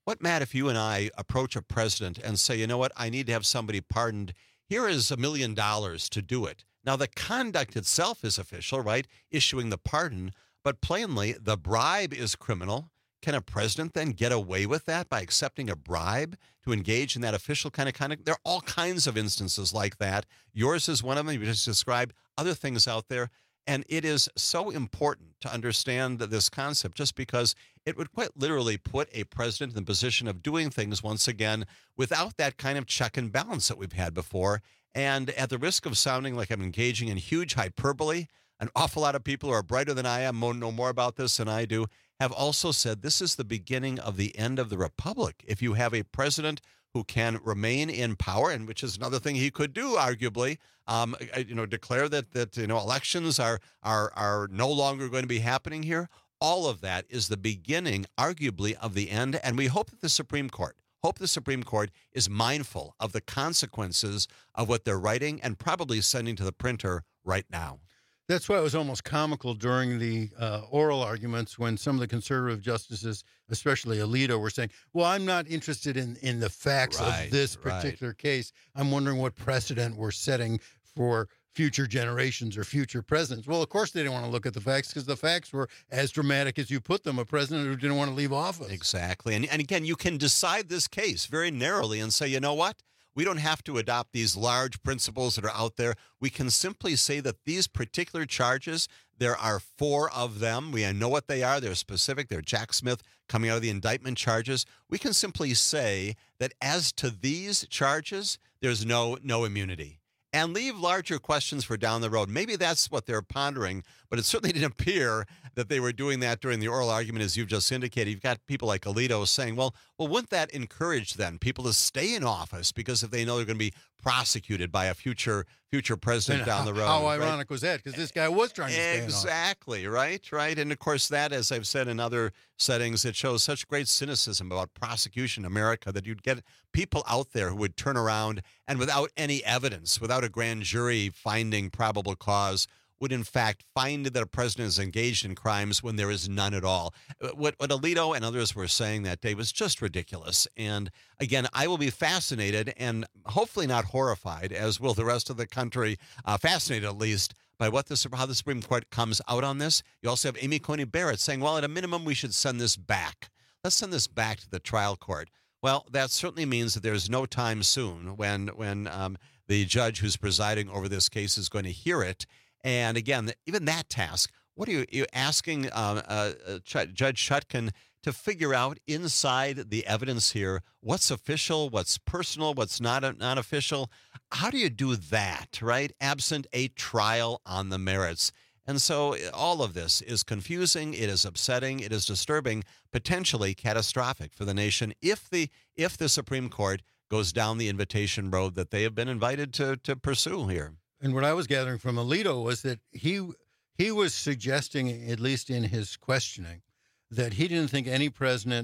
What, Matt, if you and I approach a president and say, you know what, I need to have somebody pardoned. Here is a million dollars to do it. Now, the conduct itself is official, right? Issuing the pardon. But plainly, the bribe is criminal. Can a president then get away with that by accepting a bribe to engage in that official kind of conduct? There are all kinds of instances like that. Yours is one of them. You just described other things out there. And it is so important to understand this concept just because it would quite literally put a president in the position of doing things once again without that kind of check and balance that we've had before. And at the risk of sounding like I'm engaging in huge hyperbole, an awful lot of people who are brighter than I am, know more about this than I do, have also said this is the beginning of the end of the republic. If you have a president who can remain in power, and which is another thing he could do, arguably, um, you know, declare that that you know elections are are are no longer going to be happening here. All of that is the beginning, arguably, of the end. And we hope that the Supreme Court, hope the Supreme Court is mindful of the consequences of what they're writing and probably sending to the printer right now.
That's why it was almost comical during the uh, oral arguments when some of the conservative justices, especially Alito, were saying, well, I'm not interested in, in the facts
right,
of this particular right. case. I'm wondering what precedent we're setting for future generations or future presidents. Well, of course they didn't want to look at the facts because the facts were as dramatic as you put them, a president who didn't want to leave office.
Exactly. And, and again, you can decide this case very narrowly and say, you know what? We don't have to adopt these large principles that are out there. We can simply say that these particular charges, there are four of them. We know what they are. They're specific. They're Jack Smith coming out of the indictment charges. We can simply say that as to these charges, there's no no immunity. And leave larger questions for down the road. Maybe that's what they're pondering, but it certainly didn't appear that they were doing that during the oral argument, as you've just indicated. You've got people like Alito saying, well, well, wouldn't that encourage then people to stay in office because if they know they're going to be prosecuted by a future future president
and
down
how,
the road?
How
right?
ironic was that? Because this guy was trying to stay in office.
Exactly, right, right. And, of course, that, as I've said in other settings, it shows such great cynicism about prosecution in America that you'd get people out there who would turn around and without any evidence, without a grand jury finding probable cause, would in fact find that a president is engaged in crimes when there is none at all. What, what Alito and others were saying that day was just ridiculous. And again, I will be fascinated and hopefully not horrified, as will the rest of the country, uh, fascinated at least, by what the, how the Supreme Court comes out on this. You also have Amy Coney Barrett saying, well, at a minimum, we should send this back. Let's send this back to the trial court. Well, that certainly means that there's no time soon when, when um, the judge who's presiding over this case is going to hear it. And again, even that task, what are you, you asking um, uh, uh, Ch- Judge Chutkan to figure out inside the evidence here what's official, what's personal, what's not not official? How do you do that, right, absent a trial on the merits? And so all of this is confusing, it is upsetting, it is disturbing, potentially catastrophic for the nation if the if the Supreme Court goes down the invitation road that they have been invited to to pursue here.
And what I was gathering from Alito was that he he was suggesting, at least in his questioning, that he didn't think any president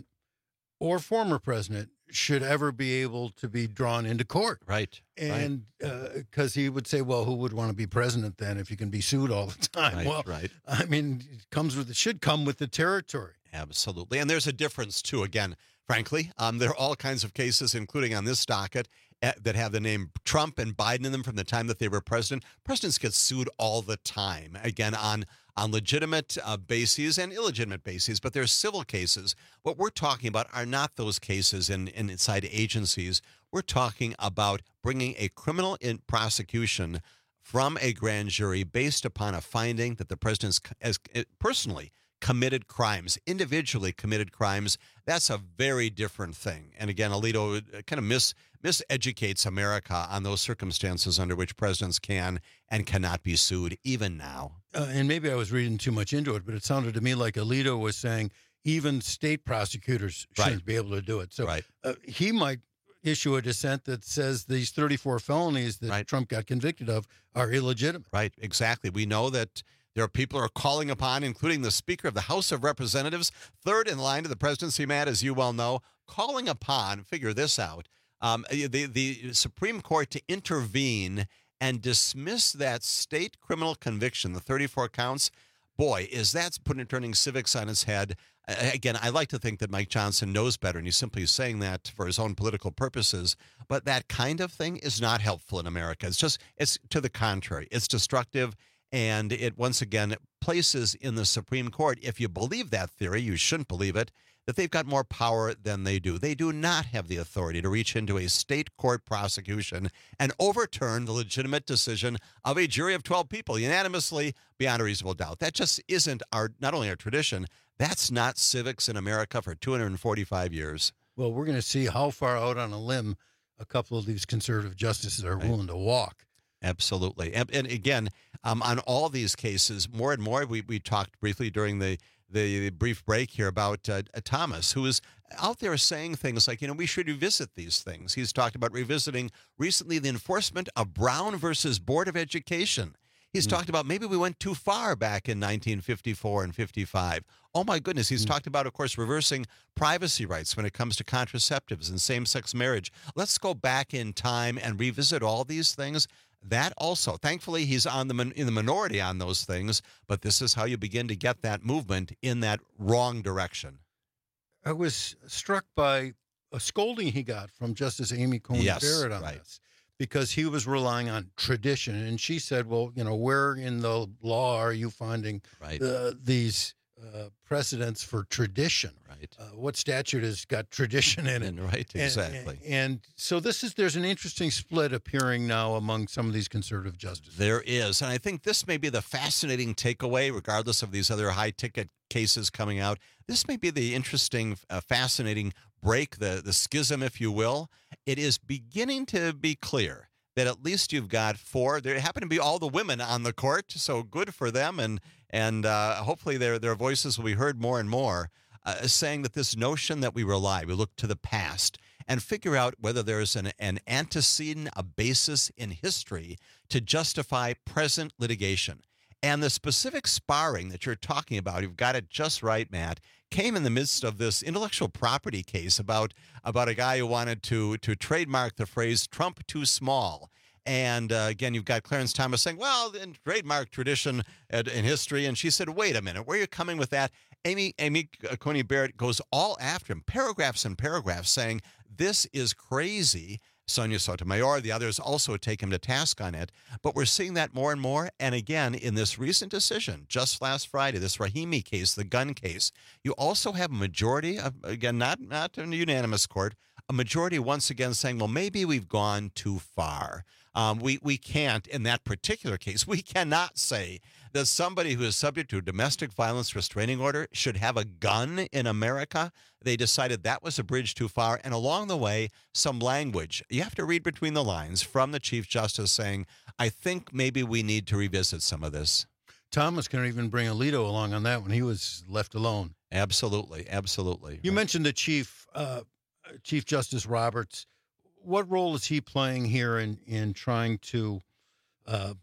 or former president should ever be able to be drawn into court.
Right.
And because right. uh, he would say, well, who would want to be president then if you can be sued all the time?
Right,
well,
right.
I mean, it comes with it should come with the territory.
Absolutely. And there's a difference, too, again, frankly. Um, there are all kinds of cases, including on this docket, that have the name Trump and Biden in them from the time that they were president. Presidents get sued all the time, again, on, on legitimate uh, bases and illegitimate bases, but they're civil cases. What we're talking about are not those cases in, in inside agencies. We're talking about bringing a criminal in prosecution from a grand jury based upon a finding that the president has personally committed crimes, individually committed crimes. That's a very different thing. And again, Alito kind of mis miseducates America on those circumstances under which presidents can and cannot be sued, even now.
Uh, and maybe I was reading too much into it, but it sounded to me like Alito was saying even state prosecutors shouldn't
right.
be able to do it. So
right.
uh, he might issue a dissent that says these thirty-four felonies that
right.
Trump got convicted of are illegitimate.
Right, exactly. We know that there are people who are calling upon, including the Speaker of the House of Representatives, third in line to the presidency, Matt, as you well know, calling upon, figure this out, um, the, the Supreme Court to intervene and dismiss that state criminal conviction, the thirty-four counts. Boy, is that putting turning civics on its head. Again, I like to think that Mike Johnson knows better, and he's simply saying that for his own political purposes. But that kind of thing is not helpful in America. It's just, it's to the contrary. It's destructive, and it, once again, places in the Supreme Court, if you believe that theory, you shouldn't believe it, that they've got more power than they do. They do not have the authority to reach into a state court prosecution and overturn the legitimate decision of a jury of twelve people unanimously beyond a reasonable doubt. That just isn't our, not only our tradition, that's not civics in America for two hundred forty-five years.
Well, we're going to see how far out on a limb a couple of these conservative justices are
Right.
willing to walk.
Absolutely. And, and again, um, on all these cases, more and more, we, we talked briefly during the, the brief break here about uh, Thomas, who is out there saying things like, you know, we should revisit these things. He's talked about revisiting recently the enforcement of Brown versus Board of Education. He's mm. talked about maybe we went too far back in nineteen fifty-four and fifty-five. Oh, my goodness. He's mm. talked about, of course, reversing privacy rights when it comes to contraceptives and same-sex marriage. Let's go back in time and revisit all these things. That also, thankfully, he's on the in the minority on those things, but this is how you begin to get that movement in that wrong direction.
I was struck by a scolding he got from Justice Amy Coney
Yes,
Barrett on
right.
this, because he was relying on tradition. And she said, well, you know, where in the law are you finding
Right.
uh, these uh, precedents for tradition?
Right.
Uh, what statute has got tradition in it?
And right,
And-
exactly.
And, and so this is there's an interesting split appearing now among some of these conservative justices.
There is. And I think this may be the fascinating takeaway, regardless of these other high-ticket cases coming out. This may be the interesting, uh, fascinating break, the, the schism, if you will. It is beginning to be clear that at least you've got four. There happen to be all the women on the court, so good for them. And and uh, hopefully their, their voices will be heard more and more, uh, saying that this notion that we rely, we look to the past and figure out whether there's an, an antecedent, a basis in history to justify present litigation. And the specific sparring that you're talking about, you've got it just right, Matt, came in the midst of this intellectual property case about about a guy who wanted to to trademark the phrase Trump too small. And uh, again, you've got Clarence Thomas saying, well, in trademark tradition and in history. And she said, wait a minute, where are you coming with that? Amy, Amy Coney Barrett goes all after him, paragraphs and paragraphs, saying this is crazy. Sonia Sotomayor, the others also take him to task on it. But we're seeing that more and more. And again, in this recent decision, just last Friday, this Rahimi case, the gun case, you also have a majority, of, again, not, not in a unanimous court, a majority once again saying, well, maybe we've gone too far. Um, we, we can't, in that particular case, we cannot say that somebody who is subject to a domestic violence restraining order should have a gun in America. They decided that was a bridge too far. And along the way, some language. You have to read between the lines from the Chief Justice saying, I think maybe we need to revisit some of this.
Thomas can even bring Alito along on that when he was left alone.
Absolutely, absolutely.
You mentioned the Chief uh, Chief Justice Roberts. What role is he playing here in, in trying to uh,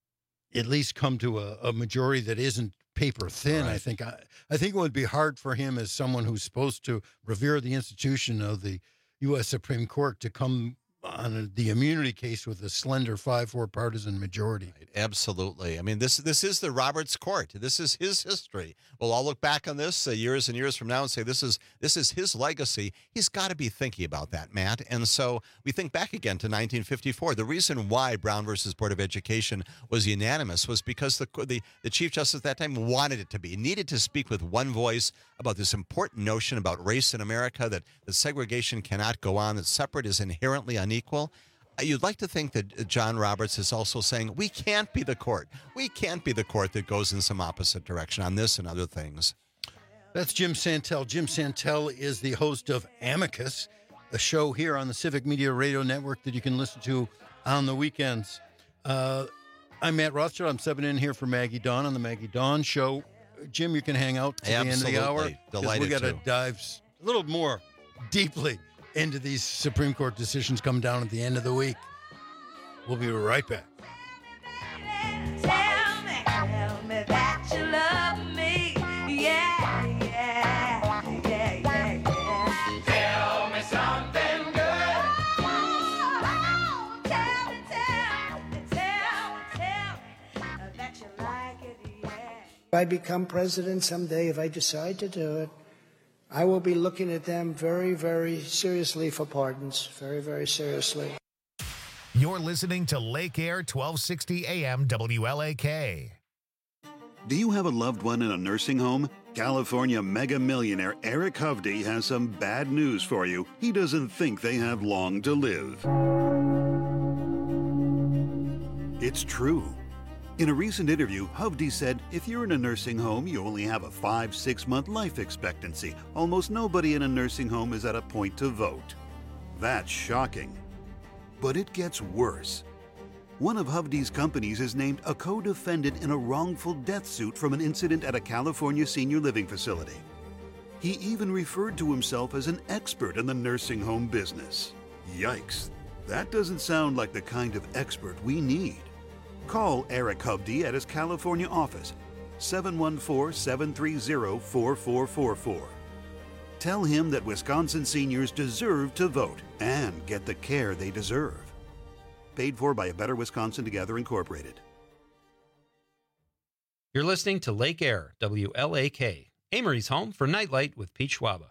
at least come to a, a majority that isn't paper thin?
Right.
I think I, I think it would be hard for him as someone who's supposed to revere the institution of the U S Supreme Court to come on the immunity case with a slender five four partisan majority.
Right, absolutely. I mean, this this is the Roberts Court. This is his history. We'll all look back on this uh, years and years from now and say this is this is his legacy. He's got to be thinking about that, Matt. And so we think back again to nineteen fifty-four. The reason why Brown versus Board of Education was unanimous was because the the, the Chief Justice at that time wanted it to be. He needed to speak with one voice about this important notion about race in America, that, that segregation cannot go on, that separate is inherently unequal. You'd like to think that John Roberts is also saying, we can't be the court. We can't be the court that goes in some opposite direction on this and other things.
That's Jim Santel. Jim Santel is the host of Amicus, a show here on the Civic Media Radio Network that you can listen to on the weekends. Uh, I'm Matt Rothschild. I'm subbing in here for Maggie Dawn on the Maggie Dawn Show. Jim, you can hang out to
Absolutely.
the end of the hour.
Delighted
we got to
to.
dive a little more deeply into these Supreme Court decisions come down at the end of the week. We'll be right back.
Tell me, tell me that you love me. Yeah, yeah, yeah, yeah, yeah. Tell me something good. Oh, tell me, tell me, tell me, tell me that you like it, yeah.
If I become president someday, if I decide to do it, I will be looking at them very, very seriously for pardons. Very, very seriously.
You're listening to Lake Air twelve sixty A M W L A K.
Do you have a loved one in a nursing home? California mega millionaire Eric Hovde has some bad news for you. He doesn't think they have long to live. It's true. In a recent interview, Hovde said, if you're in a nursing home, you only have a five, six month life expectancy. Almost nobody in a nursing home is at a point to vote. That's shocking. But it gets worse. One of Hovde's companies is named a co-defendant in a wrongful death suit from an incident at a California senior living facility. He even referred to himself as an expert in the nursing home business. Yikes. That doesn't sound like the kind of expert we need. Call Eric Hovde at his California office, seven one four, seven three zero, four four four four. Tell him that Wisconsin seniors deserve to vote and get the care they deserve. Paid for by A Better Wisconsin Together, Incorporated.
You're listening to Lake Air, W L A K, Amory's home for Nightlight with Pete Schwaba.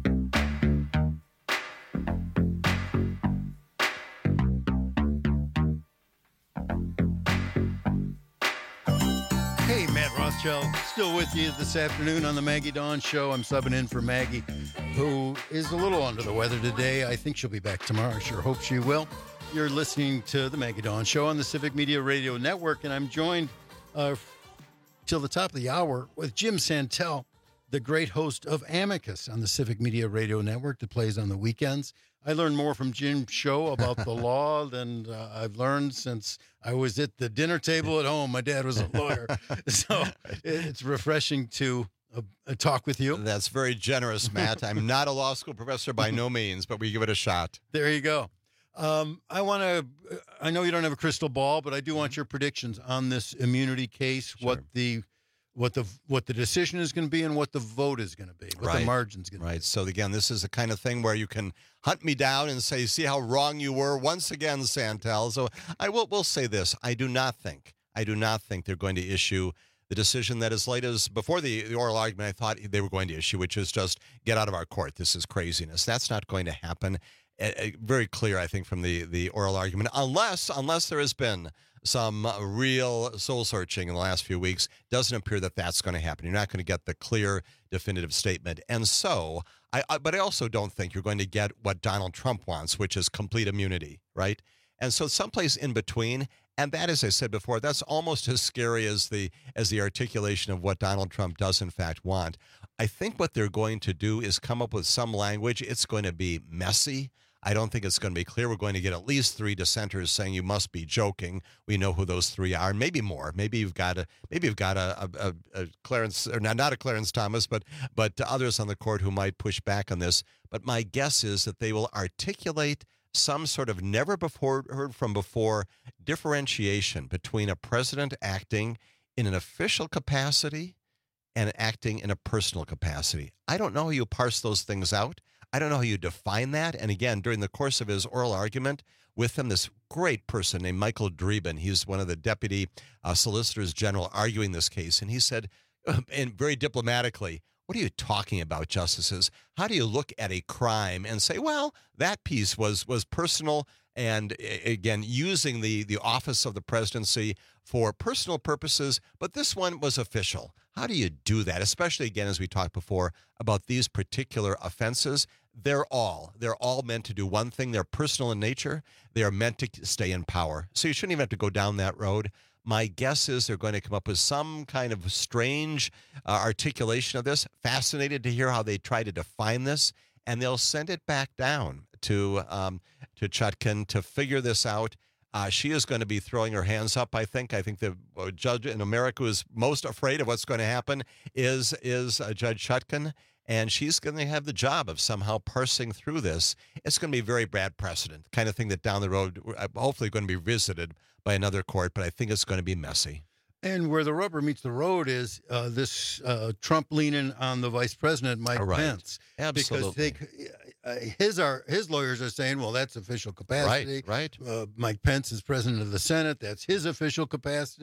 Hey, Matt Rothschild, still with you this afternoon on the Maggie Dawn Show. I'm subbing in for Maggie, who is a little under the weather today. I think she'll be back tomorrow. I sure hope she will. You're listening to the Maggie Dawn Show on the Civic Media Radio Network, and I'm joined uh, till the top of the hour with Jim Santel, the great host of Amicus on the Civic Media Radio Network that plays on the weekends. I learned more from Jim's show about the law than uh, I've learned since I was at the dinner table at home. My dad was a lawyer, so it's refreshing to uh, talk with you.
That's very generous, Matt. I'm not a law school professor by no means, but we give it a shot.
There you go. Um, I want to, I know you don't have a crystal ball, but I do want your predictions on this immunity case,
Sure.
what the what the what the decision is going to be and what the vote is going to be, what
Right.
the margin's going to be.
Right. So again, this is the kind of thing where you can hunt me down and say, see how wrong you were once again, Santel. So I will will say this. I do not think, I do not think they're going to issue the decision that as late as before the, the oral argument I thought they were going to issue, which is just get out of our court. This is craziness. That's not going to happen. Uh, very clear, I think, from the, the oral argument, unless unless there has been some real soul searching in the last few weeks. Doesn't appear that that's going to happen. You're not going to get the clear, definitive statement. And so, I, I but I also don't think you're going to get what Donald Trump wants, which is complete immunity, right? And so someplace in between. And that, as I said before, that's almost as scary as the as the articulation of what Donald Trump does in fact want. I think what they're going to do is come up with some language. It's going to be messy. I don't think it's going to be clear. We're going to get at least three dissenters saying you must be joking. We know who those three are, and maybe more. Maybe you've got a maybe you've got a, a, a Clarence, or not, not a Clarence Thomas, but but others on the court who might push back on this. But my guess is that they will articulate some sort of never before heard from before differentiation between a president acting in an official capacity and acting in a personal capacity. I don't know how you parse those things out. I don't know how you define that. And again, during the course of his oral argument with him, this great person named Michael Dreeben, he's one of the deputy uh, solicitors general arguing this case. And he said, and very diplomatically, what are you talking about, justices? How do you look at a crime and say, well, that piece was was personal and, again, using the, the office of the presidency for personal purposes, but this one was official? How do you do that, especially, again, as we talked before, about these particular offenses? They're all, they're all meant to do one thing. They're personal in nature. They are meant to stay in power. So you shouldn't even have to go down that road. My guess is they're going to come up with some kind of strange uh, articulation of this. Fascinated to hear how they try to define this, and they'll send it back down to um, to Chutkan to figure this out. Uh, she is going to be throwing her hands up, I think. I think the uh, judge in America who is most afraid of what's going to happen is, is uh, Judge Chutkan, and she's going to have the job of somehow parsing through this. It's going to be very bad precedent, kind of thing that down the road, uh, hopefully going to be visited by another court, but I think it's going to be messy.
And where the rubber meets the road is uh, this uh, Trump leaning on the vice president, Mike
Right.
Pence.
Absolutely.
Because they, uh, his, are, his lawyers are saying, well, that's official capacity.
Right, right.
Uh, Mike Pence is president of the Senate. That's his official capacity.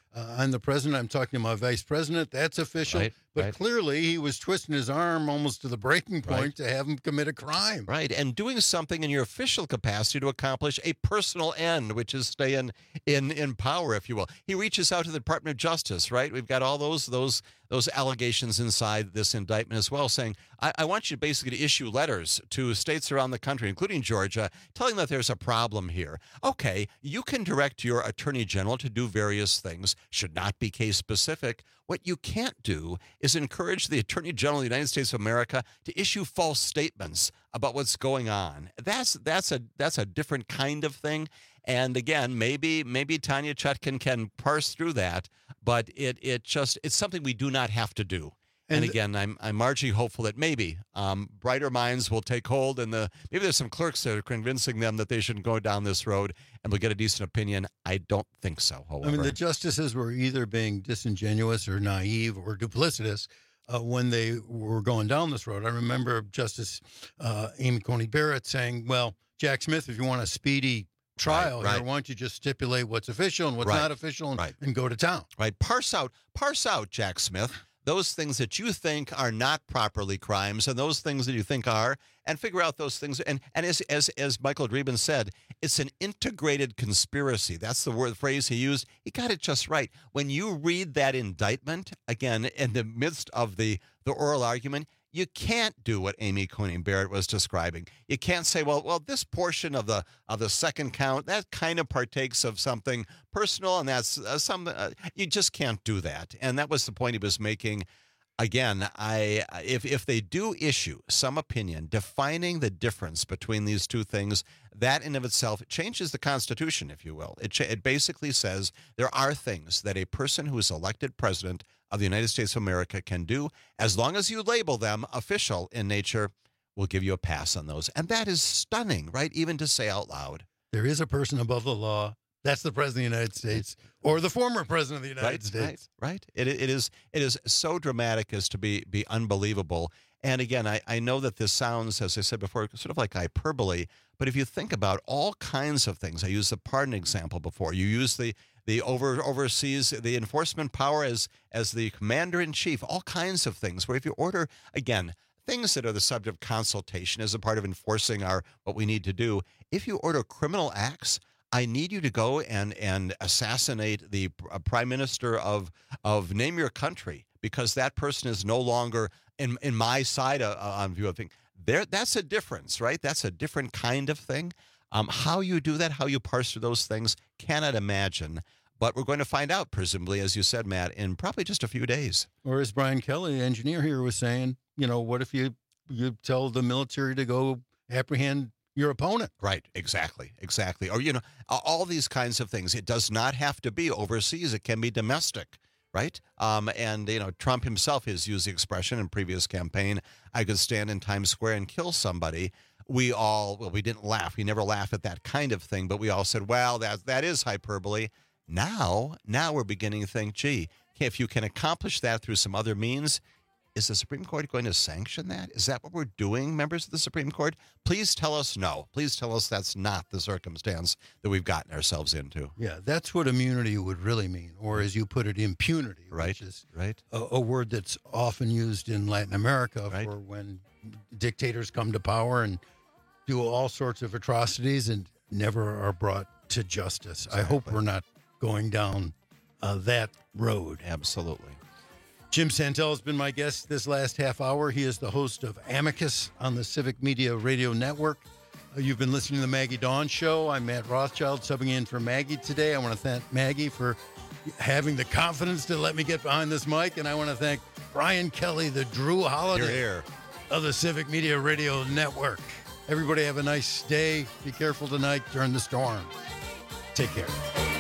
Uh, I'm the president. I'm talking to my vice president. That's official.
Right,
but
right.
clearly he was twisting his arm almost to the breaking point
Right.
to have him commit a crime.
Right, and doing something in your official capacity to accomplish a personal end, which is stay in, in in power, if you will. He reaches out to the Department of Justice, right? We've got all those those those allegations inside this indictment as well, saying, I, I want you basically to issue letters to states around the country, including Georgia, telling them that there's a problem here. Okay, you can direct your attorney general to do various things, should not be case specific. What you can't do is encourage the Attorney General of the United States of America to issue false statements about what's going on. That's that's a that's a different kind of thing. And again, maybe maybe Tanya Chutkan can parse through that, but it it just it's something we do not have to do. And, and again, I'm I'm marginally hopeful that maybe um, brighter minds will take hold, and the maybe there's some clerks that are convincing them that they shouldn't go down this road, and we'll get a decent opinion. I don't think so. However,
I mean, the justices were either being disingenuous or naive or duplicitous uh, when they were going down this road. I remember Justice uh, Amy Coney Barrett saying, "Well, Jack Smith, if you want a speedy trial,
Right,
here,
right.
why don't you just stipulate what's official and what's
Right,
not official and,
right.
and go to town?"
Right. Parse out, parse out, Jack Smith, those things that you think are not properly crimes and those things that you think are, and figure out those things. And and as as as Michael Dreeben said, it's an integrated conspiracy. That's the word phrase he used. He got it just right. When you read that indictment, again, in the midst of the, the oral argument, you can't do what Amy Coney Barrett was describing. You can't say, well, well, this portion of the of the second count, that kind of partakes of something personal, and that's uh, some. Uh, you just can't do that. And that was the point he was making. Again, I if if they do issue some opinion defining the difference between these two things, that in of itself changes the Constitution, if you will. It cha- it basically says there are things that a person who is elected president of the United States of America can do, as long as you label them official in nature, we'll give you a pass on those. And that is stunning, right? Even to say out loud.
There is a person above the law. That's the president of the United States or the former president of the United
right,
States.
Right, right. It, it is it is so dramatic as to be be unbelievable. And again, I, I know that this sounds, as I said before, sort of like hyperbole. But if you think about all kinds of things, I used the pardon example before. You use the the over overseas the enforcement power as as the commander in chief. All kinds of things where if you order again things that are the subject of consultation as a part of enforcing our what we need to do. If you order criminal acts, I need you to go and and assassinate the uh, prime minister of of name your country because that person is no longer in in my side uh, on view of things. There, that's a difference, right? That's a different kind of thing. Um, how you do that, how you parse through those things, cannot imagine. But we're going to find out, presumably, as you said, Matt, in probably just a few days.
Or as Brian Kelly, the engineer here, was saying, you know, what if you you tell the military to go apprehend your opponent?
Right, exactly, exactly. Or, you know, all these kinds of things. It does not have to be overseas. It can be domestic, right? Um, and, you know, Trump himself has used the expression in previous campaign, I could stand in Times Square and kill somebody. We all, well, we didn't laugh. We never laugh at that kind of thing, but we all said, well, that that is hyperbole. Now, now we're beginning to think, gee, if you can accomplish that through some other means, is the Supreme Court going to sanction that? Is that what we're doing, members of the Supreme Court? Please tell us no. Please tell us that's not the circumstance that we've gotten ourselves into.
Yeah, that's what immunity would really mean, or as you put it, impunity,
Right,
which is
right.
a, a word that's often used in Latin America
Right.
for when dictators come to power and do all sorts of atrocities and never are brought to justice. I hope we're not going down uh, that road.
Absolutely.
Jim Santel has been my guest this last half hour. He is the host of Amicus on the Civic Media Radio Network. Uh, you've been listening to the Maggie Dawn Show. I'm Matt Rothschild, subbing in for Maggie today. I want to thank Maggie for having the confidence to let me get behind this mic, and I want to thank Brian Kelly, the Drew Holiday
Here, here.
of the Civic Media Radio Network. Everybody have a nice day. Be careful tonight during the storm. Take care.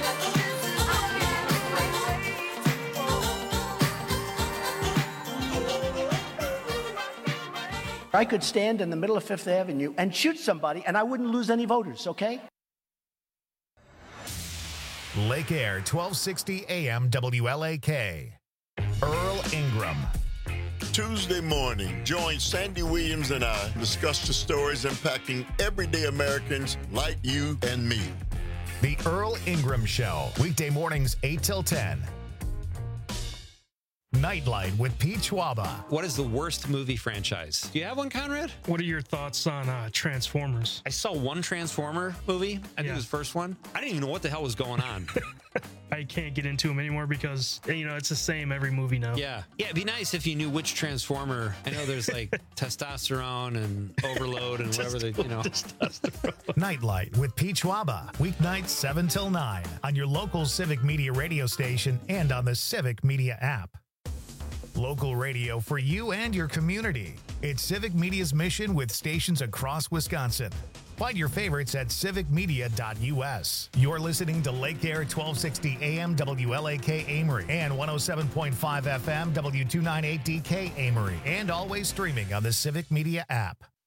I could stand in the middle of Fifth Avenue and shoot somebody, and I wouldn't lose any voters, okay?
Lake Air, twelve sixty A M W L A K. Earl Ingram.
Tuesday morning, join Sandy Williams and I discuss the stories impacting everyday Americans like you and me.
The Earl Ingram Show, weekday mornings eight till ten Nightlight with Pete Schwaba.
What is the worst movie franchise? Do you have one, Conrad?
What are your thoughts on uh, Transformers?
I saw one Transformer movie. I think
Yeah.
it was the first one. I didn't even know what the hell was going on.
I can't get into them anymore because, you know, it's the same every movie now.
Yeah. Yeah, it'd be nice if you knew which Transformer. I know there's like testosterone and overload and whatever they, you know.
Nightlight with Pete Schwaba. Weeknights seven till nine on your local Civic Media radio station and on the Civic Media app. Local radio for you and your community. It's Civic Media's mission with stations across Wisconsin. Find your favorites at civic media dot u s. You're listening to Lake Air twelve sixty A M W L A K Amory and one oh seven point five F M W two ninety-eight D K Amory, and always streaming on the Civic Media app.